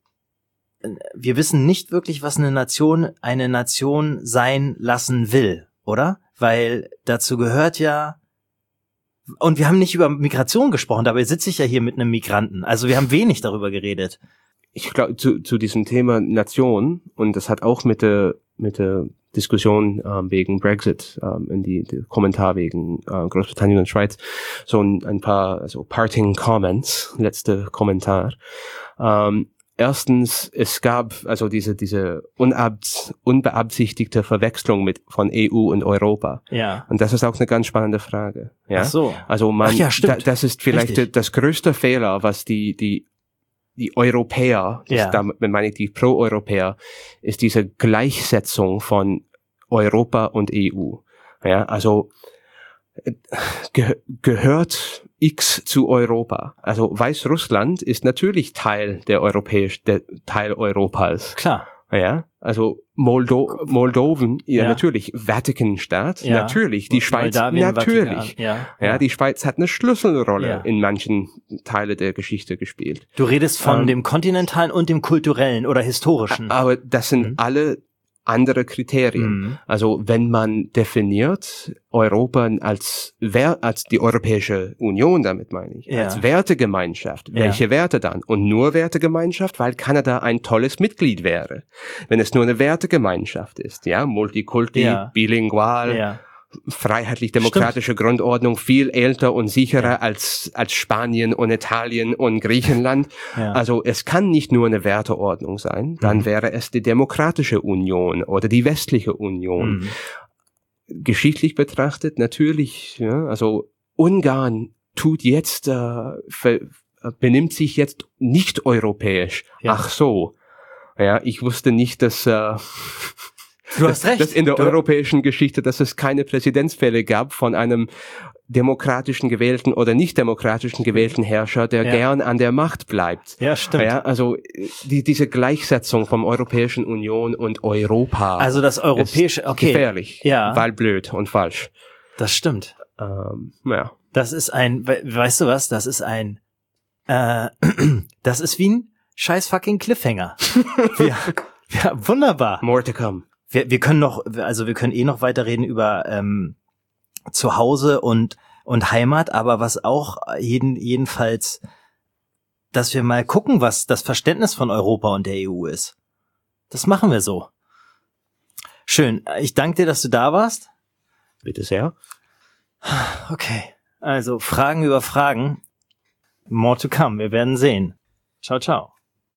wir wissen nicht wirklich, was eine Nation, eine Nation sein lassen will, oder? Weil dazu gehört ja, und wir haben nicht über Migration gesprochen, dabei sitze ich ja hier mit einem Migranten. Also wir haben wenig darüber geredet. Ich glaube, zu, zu diesem Thema Nation, und das hat auch mit der, mit der Diskussion ähm, wegen Brexit, ähm, in die, die Kommentar wegen äh, Großbritannien und Schweiz, so ein, ein paar also Parting Comments, letzte Kommentar. Ähm, erstens, es gab also diese diese unab- unbeabsichtigte Verwechslung mit von E U und Europa. Ja. Und das ist auch eine ganz spannende Frage. Ja? Ach so. Also man, Ach ja, stimmt. da, das ist vielleicht Richtig. das größte Fehler, was die die die Europäer, ja. damit meine ich die Pro-Europäer, ist diese Gleichsetzung von Europa und E U. Ja, also ge- gehört X zu Europa. Also Weißrussland ist natürlich Teil der europäisch, der Teil Europas. Klar. Ja, also Moldo Moldowen, ja, ja natürlich Vatikanstaat, ja. natürlich die Schweiz, Moldawien, natürlich. Ja. ja, ja, die Schweiz hat eine Schlüsselrolle ja. in manchen Teile der Geschichte gespielt. Du redest von ähm, dem kontinentalen und dem kulturellen oder historischen. Aber das sind mhm. alle andere Kriterien. Mhm. Also wenn man definiert Europa als Wer- als die Europäische Union, damit meine ich, ja. als Wertegemeinschaft, welche ja. Werte dann? Und nur Wertegemeinschaft, weil Kanada ein tolles Mitglied wäre. Wenn es nur eine Wertegemeinschaft ist, ja, Multikulti, ja. bilingual, ja. freiheitlich-demokratische Grundordnung, viel älter und sicherer ja. als als Spanien und Italien und Griechenland. Ja. Also es kann nicht nur eine Werteordnung sein, dann mhm. wäre es die Demokratische Union oder die Westliche Union. Mhm. Geschichtlich betrachtet natürlich, ja, also Ungarn tut jetzt, äh, ver, benimmt sich jetzt nicht europäisch. Ja. Ach so. Ja, ich wusste nicht, dass äh, Du hast recht. Dass in der du europäischen Geschichte, dass es keine Präzedenzfälle gab von einem demokratischen gewählten oder nicht demokratischen gewählten Herrscher, der ja. gern an der Macht bleibt. Ja, stimmt. Ja, also die, diese Gleichsetzung vom Europäischen Union und Europa. Also das europäische, okay. gefährlich, ja. weil blöd und falsch. Das stimmt. Ähm, ja. Das ist ein, we- weißt du was, das ist ein, äh, das ist wie ein scheiß fucking Cliffhanger. ja, ja, wunderbar. More to come. Wir, wir können noch, also wir können eh noch weiterreden über ähm, Zuhause und und Heimat, aber was auch jeden jedenfalls, dass wir mal gucken, was das Verständnis von Europa und der E U ist. Das machen wir so. Schön. Ich danke dir, dass du da warst. Bitte sehr. Okay. Also Fragen über Fragen. More to come. Wir werden sehen. Ciao, ciao.